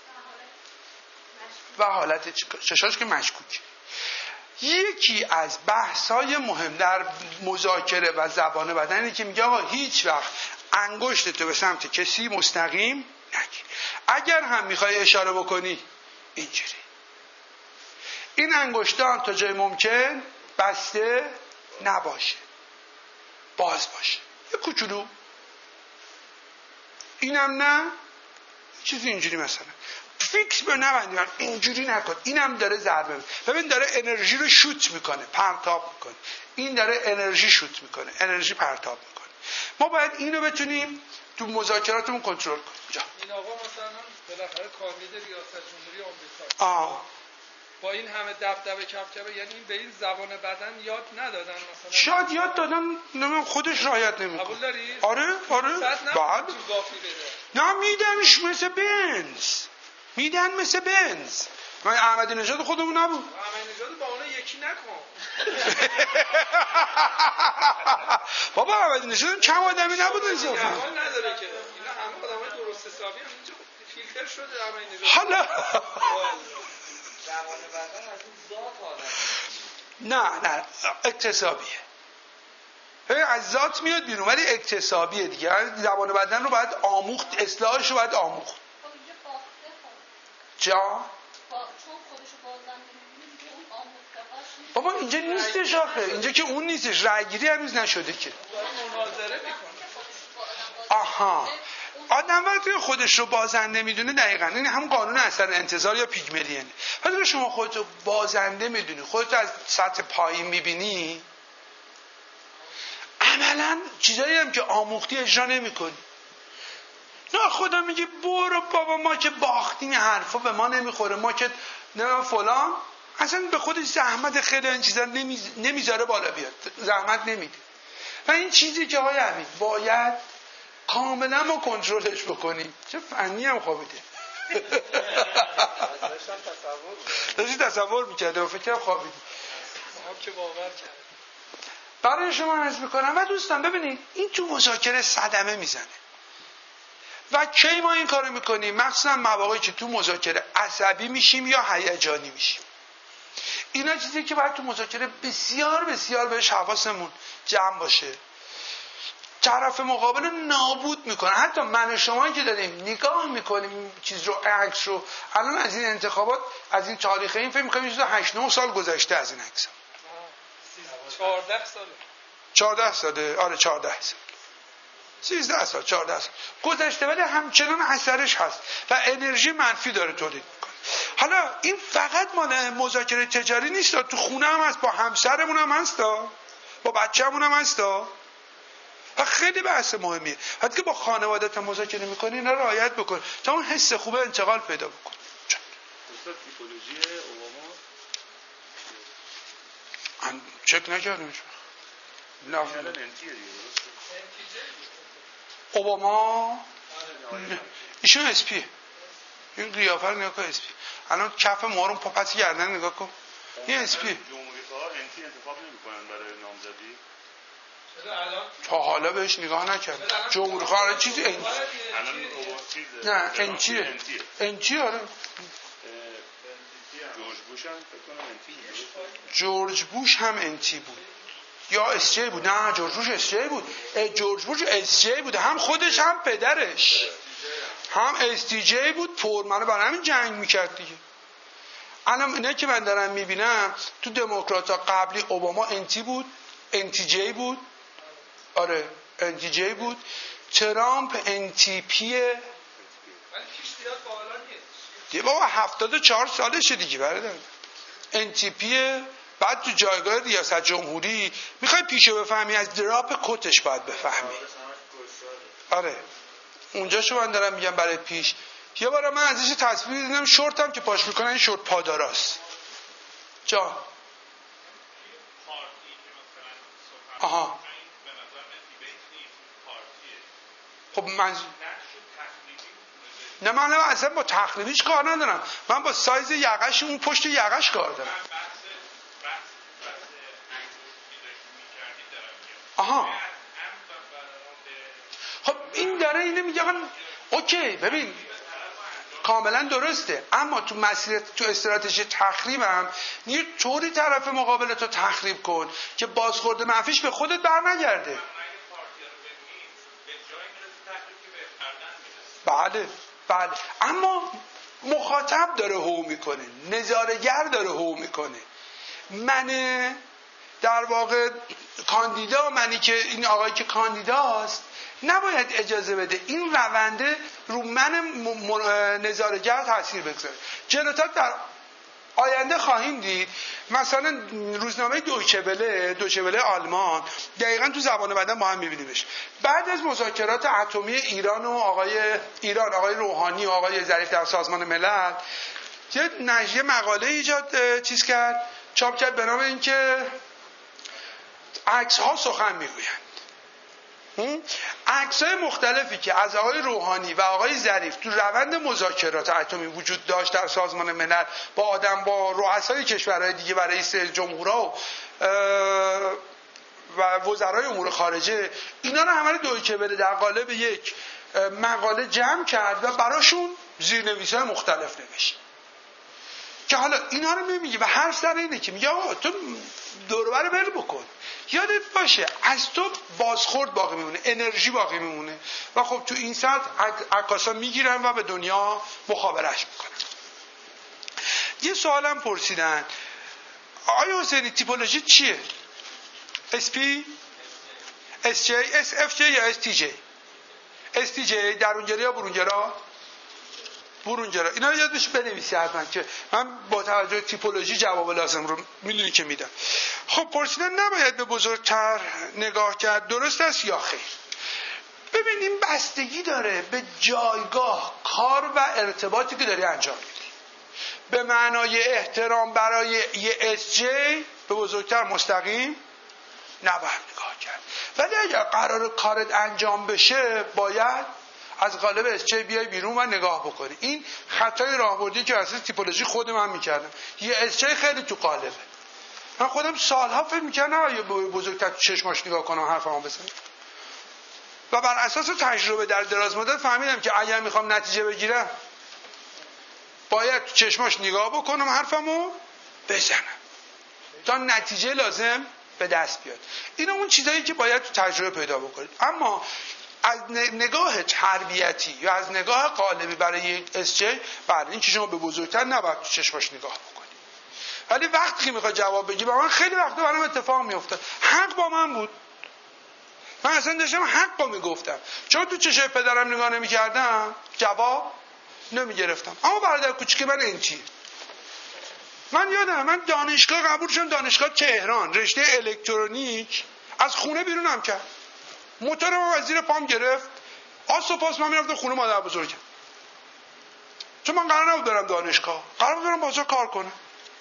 و حالت چشاش که مشکوک. یکی از بحث‌های مهم در مذاکره و زبان بدنی که میگه آقا هیچ وقت انگشتتو به سمت کسی مستقیم نگیر. اگر هم میخوای اشاره بکنی اینجوری. این انگشتان تا جای ممکن بسته نباشه، باز باشه، یه کوچولو. اینم نه، چیزی اینجوری مثلا فیکس به نبندی، اینجوری نکن. اینم داره ضربه میکنه، ببین داره انرژی رو شوت میکنه، پرتاب میکنه. این داره انرژی شوت میکنه، انرژی پرتاب میکنه. ما باید اینو بتونیم تو مذاکراتمون کنترل کنیم. این آقا مثلا بالاخره کاندید ریاست جمهوری آمریکا با این همه دبدبه کبکبه، یعنی این به این زبان بدن یاد ندادن مثلا؟ شاید یاد دادن، نمیم خودش رعایت نمیکنه. قبول داری؟ آره بعد نه میدنش مثل بنز، میدن مثل بنز. من احمدی نژاد خودمون نبود. احمدی نژاد با اونا یکی نکن. بابا احمدی نژاد کم آدمی نبود اضافه. احتمال نداره که اینا همه آدمای درست حسابی هم اینجا فیلتر شده. احمدی نژاد حالا زبان بدن از اون ذات آدم نه اکتسابیه. از ذات میاد بیرون ولی اکتسابیه دیگه. زبان بدن رو باید آموخت، اصلاحش رو باید آموخت. جا بابا اینجا نیستش آخه، اینجا که اون نیستش، رأیگیری هنوز نشده که. آها، آدم وقتی خودش رو بازنده میدونه، دقیقاً این همون قانون اثر انتظار یا پیگملینه. وقتی شما خودت رو بازنده میدونی، خودت از سطح پایین میبینی، عملاً چیزایی هم که آموختی اجرا نمی‌کنی. نه خدا میگه برو بابا، ما که باختیم، حرفا به ما نمیخوره، ما که نه فلان، اصلا به خودش زحمت خیلی این چیزا نمیذاره بالا بیاد، زحمت نمیده. و این چیزی که های امین باید کاملا ما کنترلش بکنیم. چه فنی هم خوابیده. داشتی تصور میکرده و فکرم خوابیده. ما که باور کرد. برای شما عرض میکنم و دوستان ببینید این تو مذاکره صدمه میزنه. و کی ما این کارو میکنیم؟ مخصوصا مواقعی که تو مذاکره عصبی میشیم یا هیجانی میشیم. اینا چیزی که باید تو مذاکره بسیار بسیار بهش حواسمون جمع باشه. طرف مقابل رو نابود میکنه. حتی من و شما که داریم نگاه میکنیم چیز رو، عکس رو، الان از این انتخابات، از این تاریخ این فکر میکنیم 8-9 سال گذشته از این عکس. 14 ساله. 14 ساله، آره 14 سال. 13 سال 14 سال گذشته ولی همچنان اثرش هست و انرژی منفی داره تولید میکنه. حالا این فقط مال مذاکره تجاری نیست، تو خونه هم هست، با همسرمون هم هست، با بچه‌مون هم هست و خیلی بحث مهمیه. حتی که با خانواده‌ت مذاکره میکنی اینا رو رعایت بکن تا اون حس خوبه انتقال پیدا بکنه. استاد تیپولوژی اوباما چک نکردمش. نه اوباما ایشون اسپیه. این قیافه رو نگاه کن، اسپی. الان کف موهارون پاپس گردن نگاه کن. این اسپیه. جمهوری‌خواه انتی انتخاب نمی‌کنن برای نامزدی. تا حالا بهش نگاه نکردم. جمهوری‌خواه چیزی الان نه انتیه. انتی آره. جورج بوش هم انتی بود. یا اس جی بود. نه جورج بوش اس جی بود. جورج بوش اس جی بود، هم خودش هم پدرش. هم اس تی جی بود، فورمن برای همین جنگ میکرد دیگه. الان اینا که من دارم میبینم تو دموکرات‌ها قبلی اوباما انتی بود، انتی جی بود. آره انتی جی بود. ترامپ انتی پیه. ولی پیش زیاد بالا نیست. دیگه بابا 74 سالشه دیگه برادر. انتی پیه. بعد تو جایگاه ریاست جمهوری میخوای پیشو بفهمی از دراپ کتش باید بفهمی. آره اونجاشو من دارم میگم برای پیش. یه بار من ازش تصویر دیدم شورتم که پاش میکنن این شورت پاداراست. جان آها خب من نه من اصلا با تخریبیش کار ندارم، من با سایز یقش اون پشت یقش کار دارم. آها خب این داره اینه میگه اوکی ببین کاملا درسته، اما تو مسیر تو استراتژی تخریبم یه طوری طرف مقابل تو تخریب کن که بازخورد منفیش به خودت برنگرده. بله اما مخاطب داره هو میکنه، نظاره‌گر داره هو میکنه. من در واقع کاندیدا، منی که این آقایی که کاندیداست نباید اجازه بده این رونده رو من نظاره‌گر تاثیر بگذاره. جلوتر در آینده خواهیم دید مثلا روزنامه دویچه وله آلمان دقیقاً تو زبان بدن با هم می‌بینیمش. بعد از مذاکرات اتمی ایران و آقای روحانی و آقای ظریف در سازمان ملل یه مقاله چاپ کرد به نام اینکه عکس‌ها سخن میگویند. عکس‌های مختلفی که از آقای روحانی و آقای ظریف تو روند مذاکرات اتمی وجود داشت در سازمان ملل با رؤسای کشورهای دیگه و رئیس جمهورها و وزرای امور خارجه، اینا رو همه رو دویچه وله در قالب یک مقاله جمع کرد و براشون زیرنویس‌های مختلف نوشت که حالا اینا رو میگه و حرف سر اینه که میگه آقا تو دور و بر ول بکن، یادت باشه از تو بازخورد باقی میمونه، انرژی باقی میمونه و خب تو این سطح عکاسا میگیرن و به دنیا مخابرش میکنن. یه سوالم پرسیدن آقای حسینی تیپولوژی چیه؟ SP SJ SFJ یا STJ؟ STJ درونگرا یا برونگرا؟ برونگرا. اینا رو یادش بنویسی حتما که من با توجه تیپولوژی جواب لازم رو میدونی که میدم. خب پرسیدن نباید به بزرگتر نگاه کرد، درست است یا خیر؟ ببین این بستگی داره به جایگاه کار و ارتباطی که داری انجام میدی. به معنای احترام برای یه SJ به بزرگتر مستقیم نباید نگاه کرد، ولی اگر قرار کارت انجام بشه باید از قالب SJ بیای بیرون و نگاه بکنی. این خطای راهبردی که اساس تیپولوژی خود من میکردم. یه SJ خیلی تو قالبه. من خودم سالها فکر میکردم یه بزرگتر تو چشماش نگاه کنم حرفمو بزنم و بر اساس تجربه در دراز مدت فهمیدم که اگر میخوام نتیجه بگیرم باید تو چشماش نگاه بکنم حرفمو بزنم تا نتیجه لازم به دست بیاد. اینا اون چیزایی که باید تو تجربه پیدا بکنید. اما از نگاه تربیتی یا از نگاه قالبی برای یک SJ برای این که شما به بزرگتر نباید تو چشماش نگاه بکنید. ولی وقتی که میخواد جواب بگی من خیلی وقتا برام اتفاق میافتاد حق با من بود، من اصلا داشتم حق رو میگفتم، چون تو چشم پدرم نگاه نمیکردم جواب نمیگرفتم. اما برادر کوچیک من انتی، من یادم من دانشگاه قبول شدم، دانشگاه تهران رشته الکترونیک، از خونه بیرونم کرد، موتورم از زیر پام گرفت، آس و پاس من میرفتم خونه مادر بزرگم، چون من قرار نبود برم دانشگاه، قرار بود برم بازار کار کنم.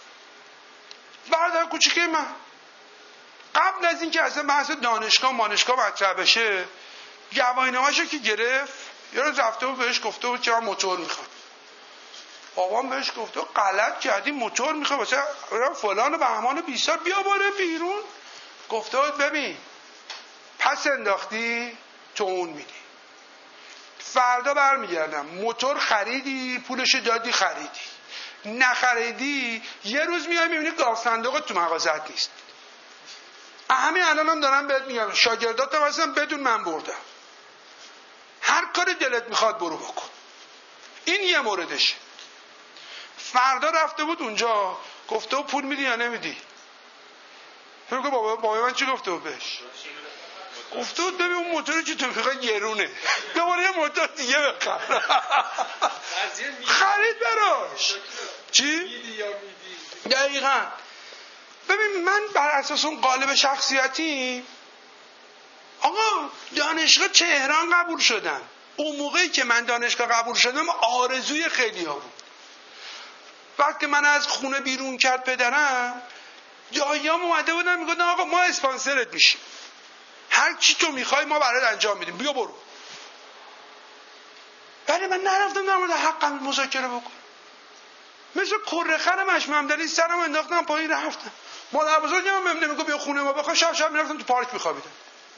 برادر کوچیک من قبل از اینکه اصلا بحث دانشگاه مطرح بشه گواهینامه‌شو که گرفت یه روز رفته بود بهش گفته بود که من موتور میخوام. بابام بهش گفته غلط کردی، موتور میخوام واسه فلان و بهمان و بیسار، بیا باره بیرون. گفته بود ببین پس انداختی تو اون میدی، فردا برمیگردم موتور خریدی پولشو دادی خریدی، نخریدی یه روز میای میبینی گاف صندوقت تو مغازت نیست. همین الانم دارم بهت میگم شاگرداتم هستن بدون من بردم، هر کاری دلت میخواد برو بکن. این یه موردشه. فردا رفته بود اونجا گفته بود پول میدی یا نمیدی؟ فکر کن بابا من چی گفته بود بهش؟ گفته بود ببین اون موتوری که تو میخوای گرونه، دوباره یه موتور دیگه بخر. خرید براش. چی؟ میدی یا میدی؟ دقیقاً. ببین من بر اساس اون قالب شخصیتی آقا دانشگاه تهران قبول شدم. اون موقعی که من دانشگاه قبول شدم آرزوی خیلی ها بود. وقتی من از خونه بیرون کرد پدرم، داییام اومده بودن میگفتن آقا ما اسپانسرت میشیم، هر چی تو میخوای ما برات انجام میدیم، بیا برو. ولی من نرفتم در مورد حقم مذاکره بکنم، مثل کرخر مشممدلی سرم انداختم پایین رفتم. مادر بزرگم هم نمیگه بیا خونه ما بخواه، شب میرفتم تو پارک میخوابیدم.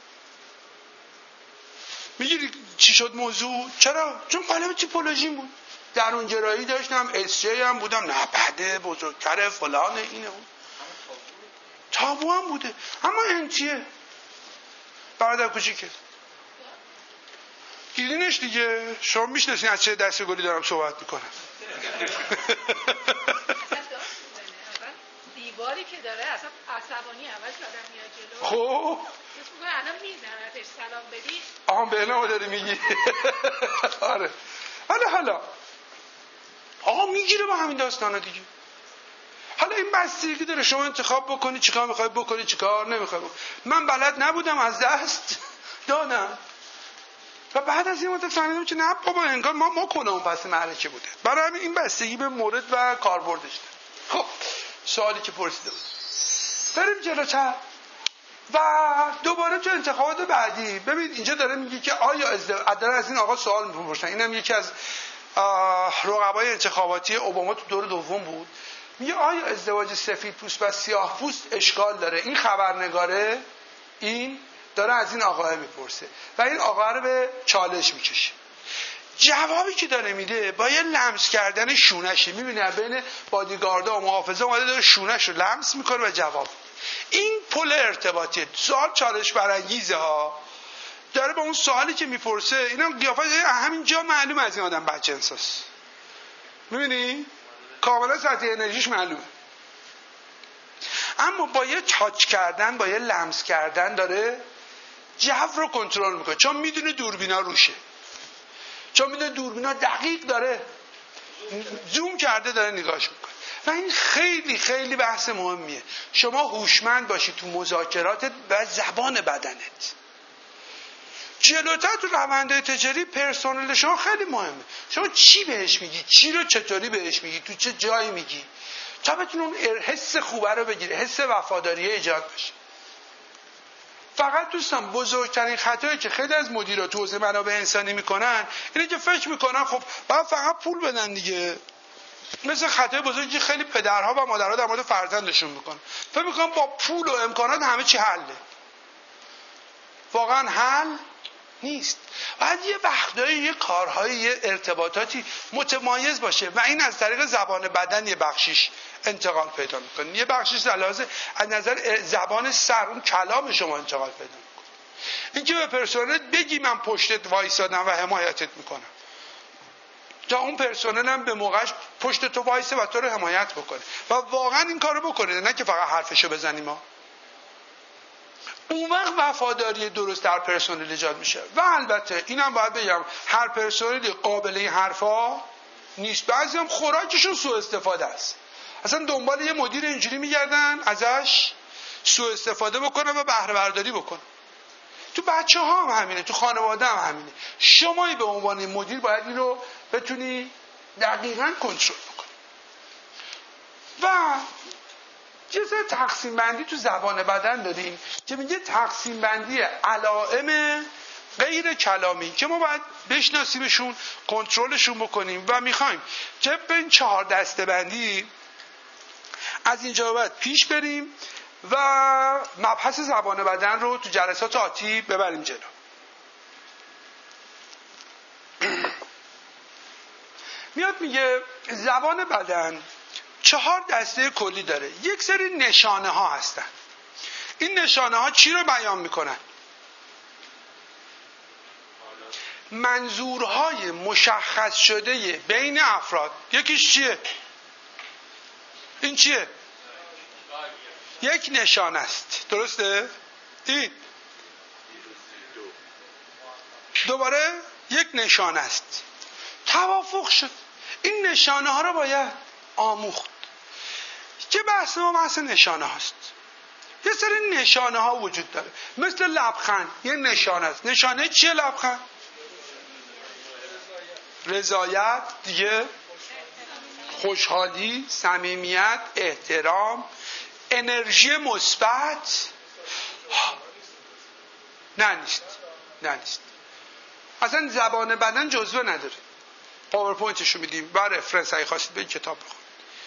میگیری چی شد موضوع؟ چرا؟ چون قالب تیپولوژی بود، درونگرایی داشتم، SJ هم بودم، نه بده بزرگتره فلان اینه اون، تابو هم بوده. اما انتیه برادر کوچیکه دیدینش دیگه، شما میشناسین از چه دسته گلی دارم صحبت میکنم. دیواری که داره اصلا عصبانی اول که آدم میاد جلو خب الان میزنتش سلام بدی به نام داری میگی. آره حالا آقا میگیره با همین داستانا دیگه. حالا این بستگی داره شما انتخاب بکنی چیکار میخوای بکنی چیکار نمیخوای بکنی. من بلد نبودم از دست دادم و بعد از این مدت فهمیدم که نه بابا انگار ما کنه اون پس معرکه بوده. برای همین این بستگی به مورد و کاربردش داره. خب سوالی که پرسیده بود بریم جلوتر و دوباره تو انتخابات بعدی ببین اینجا داره میگه که آیا داره از این آقا سوال میپرسن. اینم یکی از رقبای انتخاباتی اوباما تو دور دوم بود. میگه آیا ازدواج سفید پوست و سیاه پوست اشکال داره؟ این خبرنگاره این داره از این آقا میپرسه و این آقا رو به چالش میکشه. جوابی که داره میده با یه لمس کردن شونشه. میبینه بین بادیگاردا و محافظه اومده داره شونش رو لمس میکنه و جواب. این پل ارتباطیه. سوال چالش برانگیزه ها. داره با اون سوالی که میپرسه اینا قیافه همینجا معلوم از این آدم بدجنساست. میبینی؟ کاملا سطح انرژیش معلومه. اما با یه تاچ کردن با یه لمس کردن داره جو رو کنترل میکنه. چون میدونه دوربینا روشه. چون میدونه دوربینا دقیق داره زوم کرده داره نگاش میکنه. و این خیلی خیلی بحث مهمیه. شما هوشمند باشی تو مذاکراتت و زبان بدنت. جلوتر تو روند تجاری پرسنل شما خیلی مهمه. شما چی بهش میگی؟ چی رو چطوری بهش میگی؟ تو چه جایی میگی؟ تا بتونه اون حس خوبه رو بگیره، حس وفاداری ایجاد بشه. فقط دوستان بزرگترین خطایی که خیلی از مدیرات تو حوزه منابع انسانی میکنن اینه که فکر میکنن خب باید فقط پول بدن دیگه. مثل خطای بزرگی که خیلی پدرها و مادرها در مورد فرزندشون میکنن. فکر میکنن با پول و امکانات همه چی حله. واقعا حل نیست. باید یه وقتایی یه کارهایی یه ارتباطاتی متمایز باشه و این از طریق زبان بدن یه بخشیش انتقال پیدا میکنه. یه بخشیش از نظر زبان سر اون کلام شما انتقال پیدا میکنه. اینکه به پرسنلت بگی من پشتت وایسادم و حمایتت میکنم تا اون پرسنل هم به موقعش پشت تو وایسه و تو رو حمایت بکنه و واقعا این کارو بکنه، نه که فقط حرفشو بزنیم ما. اون وقت وفاداری درست در پرسنل ایجاد میشه. و البته اینم باید بگم هر پرسنلی قابل این حرفا نیست. بعضی هم خوراکشون سوء استفاده است. اصلا دنبال یه مدیر اینجوری میگردن ازش سوء استفاده بکنن و بهره برداری بکنن. تو بچه ها هم همینه، تو خانواده هم همینه. شمایی به عنوان مدیر باید این رو بتونی دقیقاً کنترل بکنی. و یه سری تقسیم بندی تو زبان بدن داریم که میگه تقسیم بندی علائم غیر کلامی که ما باید بشناسیمشون، کنترلشون بکنیم و میخوایم که به این 4 دسته بندی از اینجا بعد پیش بریم و مبحث زبان بدن رو تو جلسات آتی ببریم جلو. میاد میگه زبان بدن 4 دسته کلی داره. یک سری نشانه ها هستن. این نشانه ها چی رو بیان میکنن؟ منظورهای مشخص شده بین افراد. یکیش چیه؟ این چیه؟ یک نشانه است. درسته؟ این دوباره یک نشانه است. توافق شد. این نشانه ها رو باید آموخت. که بحث ما بحث نشانه هاست. یه سری نشانه ها وجود داره. مثل لبخند یه نشانه است. نشانه چیه لبخند؟ رضایت دیگه، خوشحالی، صمیمیت، احترام، انرژی مثبت. نه نیست. اصلا زبان بدن جزوه نداره. پاورپوینتشو میدیم و رفرنس اگه خواستید به این کتاب بخونید.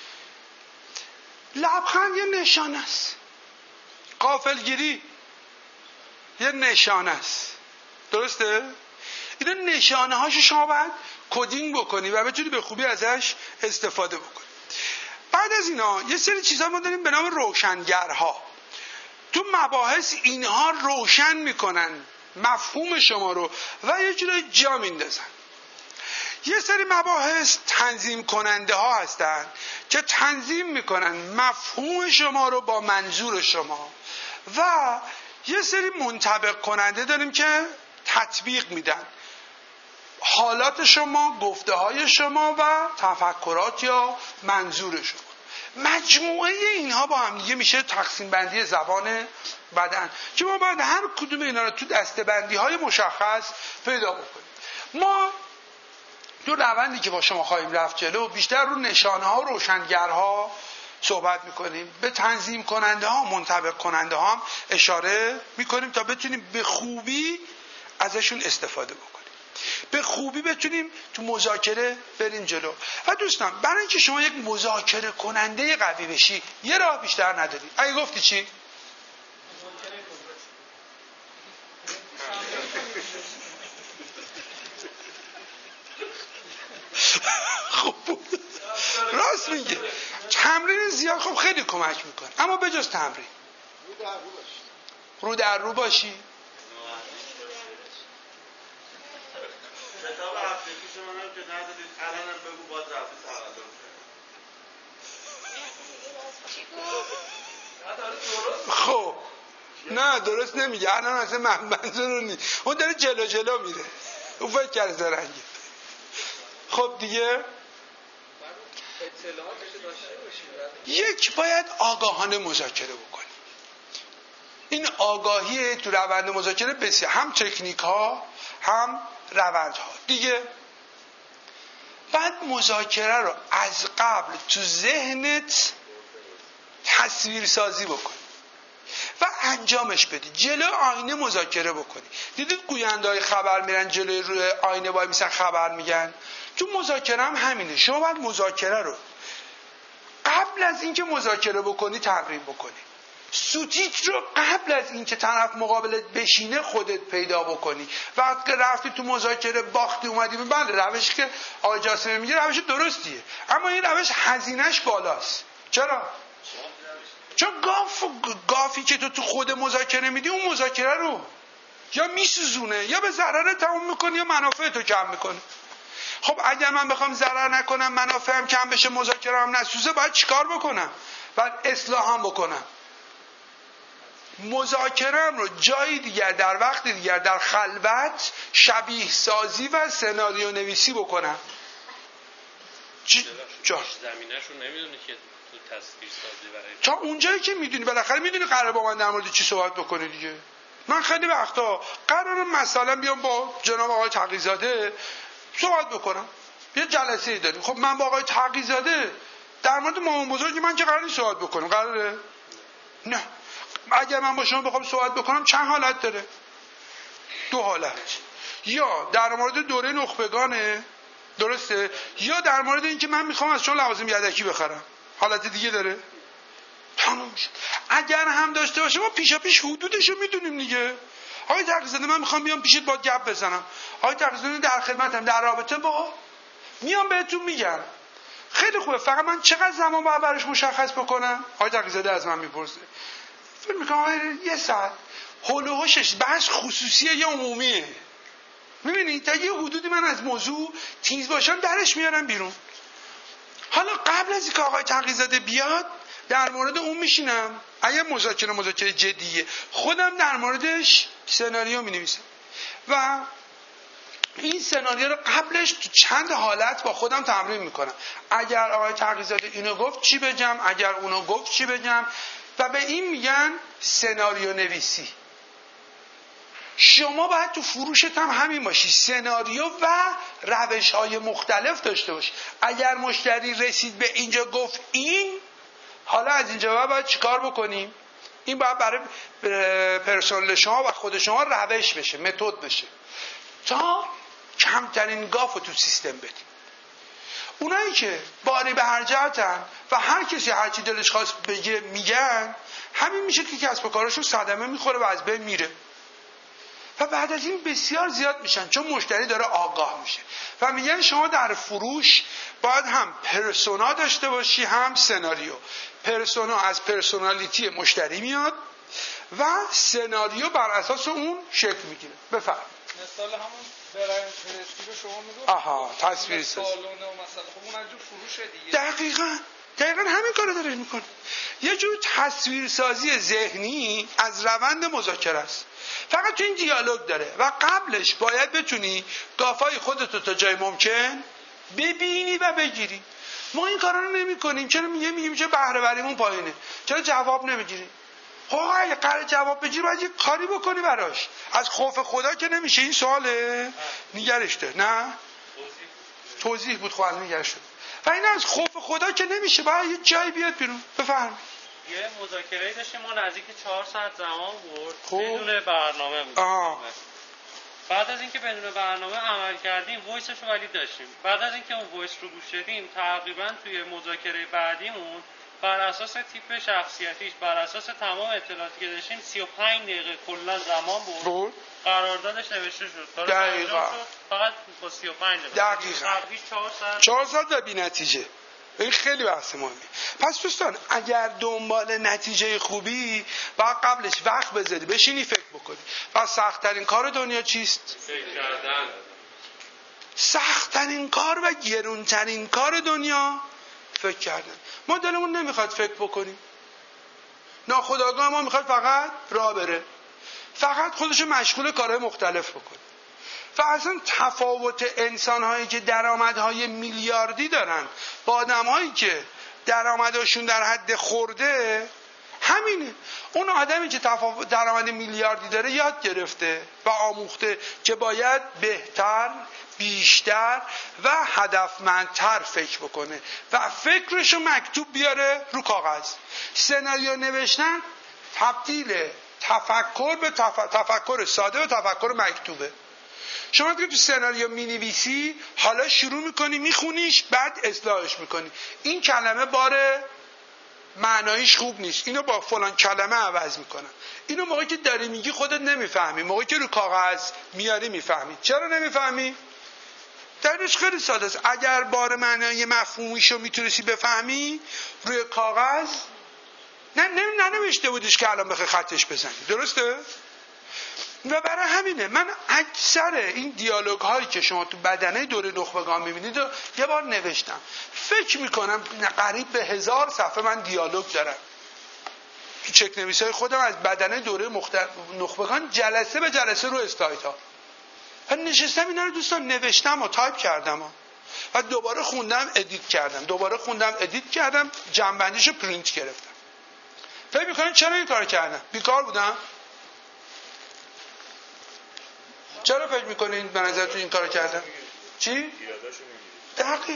لبخند یه نشانه است. غافلگیری یه نشانه است. درسته؟ اینا نشانه هاشو شما باید کدینگ بکنی و بتونی به خوبی ازش استفاده بکنی. بعد از اینا یه سری چیزا ما داریم به نام روشنگرها. تو مباحث اینها روشن میکنن مفهوم شما رو و یه جورای جا میندازن. یه سری مباحث تنظیم کننده ها هستن که تنظیم میکنن مفهوم شما رو با منظور شما، و یه سری منطبق کننده داریم که تطبیق میدن حالات شما، گفته های شما و تفکرات یا منظور شما. مجموعه اینها با هم دیگه میشه تقسیم بندی زبان بدن که ما باید هر کدوم اینا رو تو دسته‌بندی های مشخص پیدا بکنیم. ما تو روندی که با شما خواهیم رفت جلو بیشتر رو نشانه ها و روشنگرها صحبت میکنیم، به تنظیم کننده ها، منطبق کننده ها هم اشاره میکنیم تا بتونیم به خوبی ازشون استفاده بکنیم، به خوبی بتونیم تو مذاکره بریم جلو. و دوستان برای اینکه شما یک مذاکره کننده قوی بشی یه راه بیشتر نداری. اگه گفتی چی؟ خب راست میگه، تمرین زیاد خب خیلی کمک میکنه، اما به جز تمرین رو در رو باشی. کتاب هفتگی شما رو که ندادید الانم بگو باز رفتی تقدم. خب نه درست نمیگه، الان اصلا منظور نیست، اون داره جلو جلو میره، اون فکر کرده زرنگه. خب دیگه یک باید آگاهانه مذاکره بکنی. این آگاهی تو روند مذاکره بسیار، هم تکنیک ها هم روند ها دیگه. بعد مذاکره رو از قبل تو ذهنت تصویر سازی بکنی و انجامش بدی. جلو آینه مذاکره بکنی. دیدید گوینده‌های خبر میرن جلوی روی آینه وای میسن خبر میگن؟ تو مذاکره هم همینه. شما باید مذاکره رو قبل از اینکه مذاکره بکنی تمرین بکنی. سوتیتر رو قبل از اینکه طرف مقابلت بشینه خودت پیدا بکنی. وقتی که رفتی تو مذاکره باختی اومدی، بله روشی که آقای جاسمی میگه روش درستیه، اما این روش هزینه‌اش بالاست. چرا؟ چون گافی که تو خود مذاکره میدی اون مذاکره رو یا میسوزونه یا به ضرر تموم میکنه یا منافع تو کم میکنه. خب اگر من بخوام ضرر نکنم منافعم کم بشه مذاکره هم نسوزه، باید چیکار بکنم؟ باید اصلاح هم بکنم. مذاکره‌ام رو جایی دیگر در وقت دیگر در خلوت شبیه سازی و سناریو نویسی بکنم. زمینه‌شو نمیدونی که تو تصویر سازی برای تا اونجایی که میدونی، بالاخره میدونی قراره با من در مورد چی صحبت بکنی دیگه. من خیلی وقتا قراره مثلا بیام با جناب آقای تقی‌زاده صحبت بکنم، یه جلسه‌ای داریم. خب من با آقای تقی‌زاده در مورد مامان بزرگی من که قراره صحبت بکنم؟ قراره؟ نه. اگر من با شما بخوام صحبت بکنم چند حالت داره؟ دو حالت. یا در مورد دوره نخبگانه، درسته، یا در مورد اینکه من میخوام از شما لوازم یدکی بخرم. حالت دیگه داره؟ تموم شد. اگر هم داشته باشه ما پیشا پیش حدودشو میدونیم دیگه. آقای تقی‌زاده من میخوام بیام پیشت با گپ بزنم. آقای تقی‌زاده در خدمتم، در رابطه با میام بهتون میگم. خیلی خوبه، فقط من چقدر زمان باید براش مشخص بکنم؟ آقای تقی‌زاده از من میپرسه. فکر میکنم یه ساعت. حول و حوشش بحث خصوصیه یا عمومیه؟ میبینید تا یه حدودی من از موضوع تیز باشم درش میارم بیرون. حالا قبل از اینکه آقای تقی‌زاده بیاد در مورد اون میشینم، اگه مذاکره جدیه خودم در موردش سناریو مینویسم و این سناریو رو قبلش تو چند حالت با خودم تمرین میکنم. اگر آقای تقی‌زاده اینو گفت چی بگم، اگر اونو گفت چی بگم، و به این میگن سناریو نویسی. شما باید تو فروشت هم همین باشی، سناریو و روش‌های مختلف داشته باشی. اگر مشتری رسید به اینجا گفت این، حالا از اینجا باید چیکار بکنیم؟ این باید برای پرسنل شما و خود شما روش بشه، متد بشه تا کمترین گاف رو تو سیستم بدیم. اونایی که باری به هر جهتن و هر کسی هر چی دلش خواست بگه میگن، همین میشه که کسب و کارشون صدمه میخوره و از بین میره. و بعد از این بسیار زیاد میشن چون مشتری داره آگاه میشه و میگن شما در فروش باید هم پرسونا داشته باشی هم سناریو. پرسونا از پرسونالیتی مشتری میاد و سناریو بر اساس اون شکل میگیره. بفرمایید. مثال همون برند پرستی رو شما میگفت. آها تصویر سازی. سالونه و مثلا خب اون جو فروشه دیگه. دقیقاً همین کارو داره میکنه. یه جور تصویر سازی ذهنی از روند مذاکره است. فقط تو این دیالوگ داره و قبلش باید بتونی گافای خودتو تا جای ممکن ببینی و بگیری. ما این کارا رو نمی‌کنیم. چرا میگیم چه بهره وریمون پایینه؟ چرا جواب نمیگیریم؟ خب اگه قرار جواب بگیری باید یه کاری بکنی براش. از خوف خدا که نمیشه. این سواله نگرش دار. نه توضیح بود خواهد نگرش دار. و این از خوف خدا که نمیشه. باید یه جایی بیاد بیرون. بفرمایید. یه مذاکره داشتیم ما نزدیک 4 ساعت زمان برد. بدون برنامه بود. بعد از اینکه بدون برنامه عمل کردیم وایسش رو ولی داشتیم. بعد از اینکه اون وایس رو گوش دادیم تقریبا توی مذاکره بعدیمون بر اساس تیپ شخصیتیش بر اساس تمام اطلاعاتی که داشتیم 35 دقیقه کلا زمان بود. قراردادش نوشته شد. دقیقاً. فقط با 35 دقیقه. 4 ساعت و بی نتیجه. این خیلی بحث مهمه. پس دوستان اگر دنبال نتیجه خوبی باید قبلش وقت بذاری بشینی فکر بکنی. و سخت‌ترین کار دنیا چیست؟ فکر کردن. سخت‌ترین کار و گرونترین کار دنیا فکر کردن. ما دلمون نمیخواد فکر بکنیم. ناخودآگاه ما میخواد فقط راه بره. فقط خودشو مشغول کارهای مختلف بکنه. و اصلا تفاوت انسان‌هایی که درآمدهای میلیاردی دارن با آدم‌هایی که درآمدشون در حد خورده همینه. اون آدمی که درآمد میلیاردی داره یاد گرفته و آموخته که باید بهتر، بیشتر و هدفمندتر فکر بکنه و فکرشو مکتوب بیاره رو کاغذ. سناریو نوشتن تبدیل تفکر به تفکر ساده و تفکر مکتوبه. شما که تو سناریو مینویسی حالا شروع میکنی میخونیش بعد اصلاحش میکنی. این کلمه باره معنایش خوب نیست، اینو با فلان کلمه عوض میکنم. اینو موقعی که داری میگی خودت نمیفهمی، موقعی که رو کاغذ میاری میفهمی. چرا نمیفهمی؟ دلیلش خیلی ساده است. اگر بار معنای مفهومیشو میتونستی بفهمی روی کاغذ ننوشته بودیش که الان بخوای خطش بزنی. درسته؟ و برای همینه من اکثر این دیالوگ هایی که شما تو بدنه دوره نخبگان میبینید و یه بار نوشتم. فکر میکنم قریب به 1000 صفحه من دیالوگ دارم تو چک نویسای خودم از بدنه دوره نخبگان جلسه به جلسه رو استایت ها. من نشستم اینا رو دوستان نوشتم و تایپ کردم و دوباره خوندم ادیت کردم جنبندیشو پرینت گرفتم. فکر میکنم چرا این کار کردم؟ بیکار بودم؟ چرا فکر میکنین به نظرتون این کارو کردم؟ چی؟ دقیق.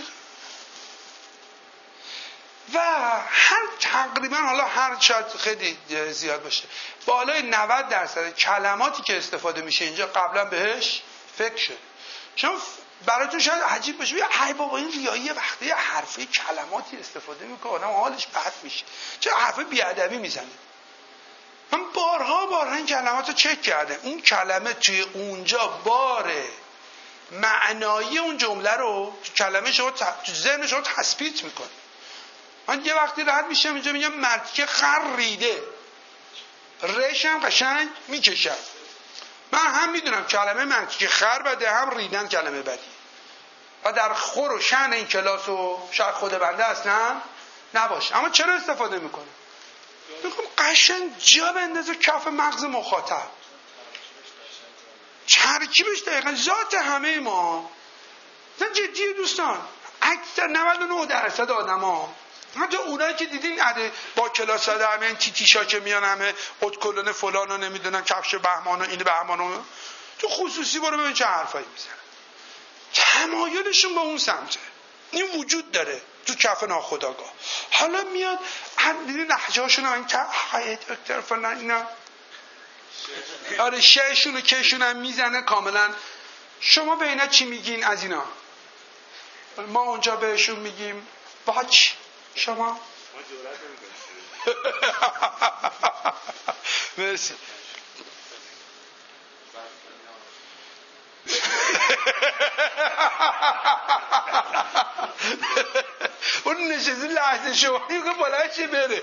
و تقریبا حالا هر شاید خیلی زیاد باشه بالای 90% کلماتی که استفاده میشه اینجا قبلا بهش فکر شد. شما براتون شاید عجیب باشه ای بابا این ریایی وقتی یه حرفی کلماتی استفاده میکنه آدم حالش بد میشه، چه حرف بیادبی میزنه. من بارها این کلمات رو چک کردم. اون کلمه توی اونجا باره معنایی اون جمله رو تو کلمه شما تو ذهن شما تثبیت میکنه. من یه وقتی رد میشم اینجا میگم مرد که خر ریده رشم قشنگ میکشم. من هم میدونم کلمه مرد که خر بده هم ریدن کلمه بدی و در خور و شأن این کلاس و شاید خود بنده اصلا نباشه. اما چرا استفاده میکنه؟ میگم قشنگ جا بندازه کف مغز مخاطب. ترکیبش دقیقا ذات همه ما. نه جدیه دوستان، اکثر 99% آدم ها حتی اونایی که دیدین با کلاس ها همه تیتیشا که میان همه ادکلون فلان و نمیدونم کفش بهمان و این بهمان و تو خصوصی برو ببین چه حرفایی میزنن. تمایلشون با اون سمته. این وجود داره تو کف ناخودآگاه. حالا میاد دیدین لهجه هاشون هم این دکتر فلان اینا آره شهشون و کشون هم میزنه کاملا. شما به اینا چی میگین از اینا؟ ما اونجا بهشون میگیم واچ. شما مرسی. اون نشستی لحظه شما میگه بالا چی بره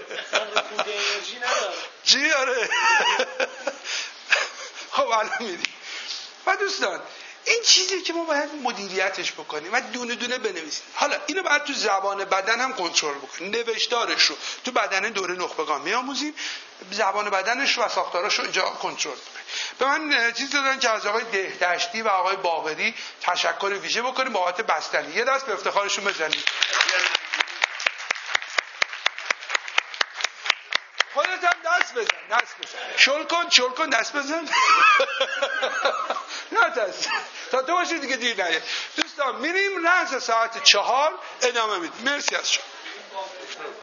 چی آره. خب الان میدی و دوستان این چیزی که ما باید مدیریتش بکنیم و دونه دونه بنویسیم. حالا اینو باید تو زبان بدن هم کنترل بکنیم. نوشتارش رو تو بدن دوره نخبگان میآموزیم، زبان بدنش و ساختارش رو اینجا کنترل بکنیم. به من چیز دادن که از آقای دهدشتی و آقای باقری تشکر ویژه بکنیم بابت بستنی. یه دست به افتخارشون بزنیم. خودت هم دست بزن. شل کن دست بزن. نه دست تا تو باشید دیگه دیر نیه. دوستان میریم رأس ساعت 4 ادامه میدیم. مرسی از شما.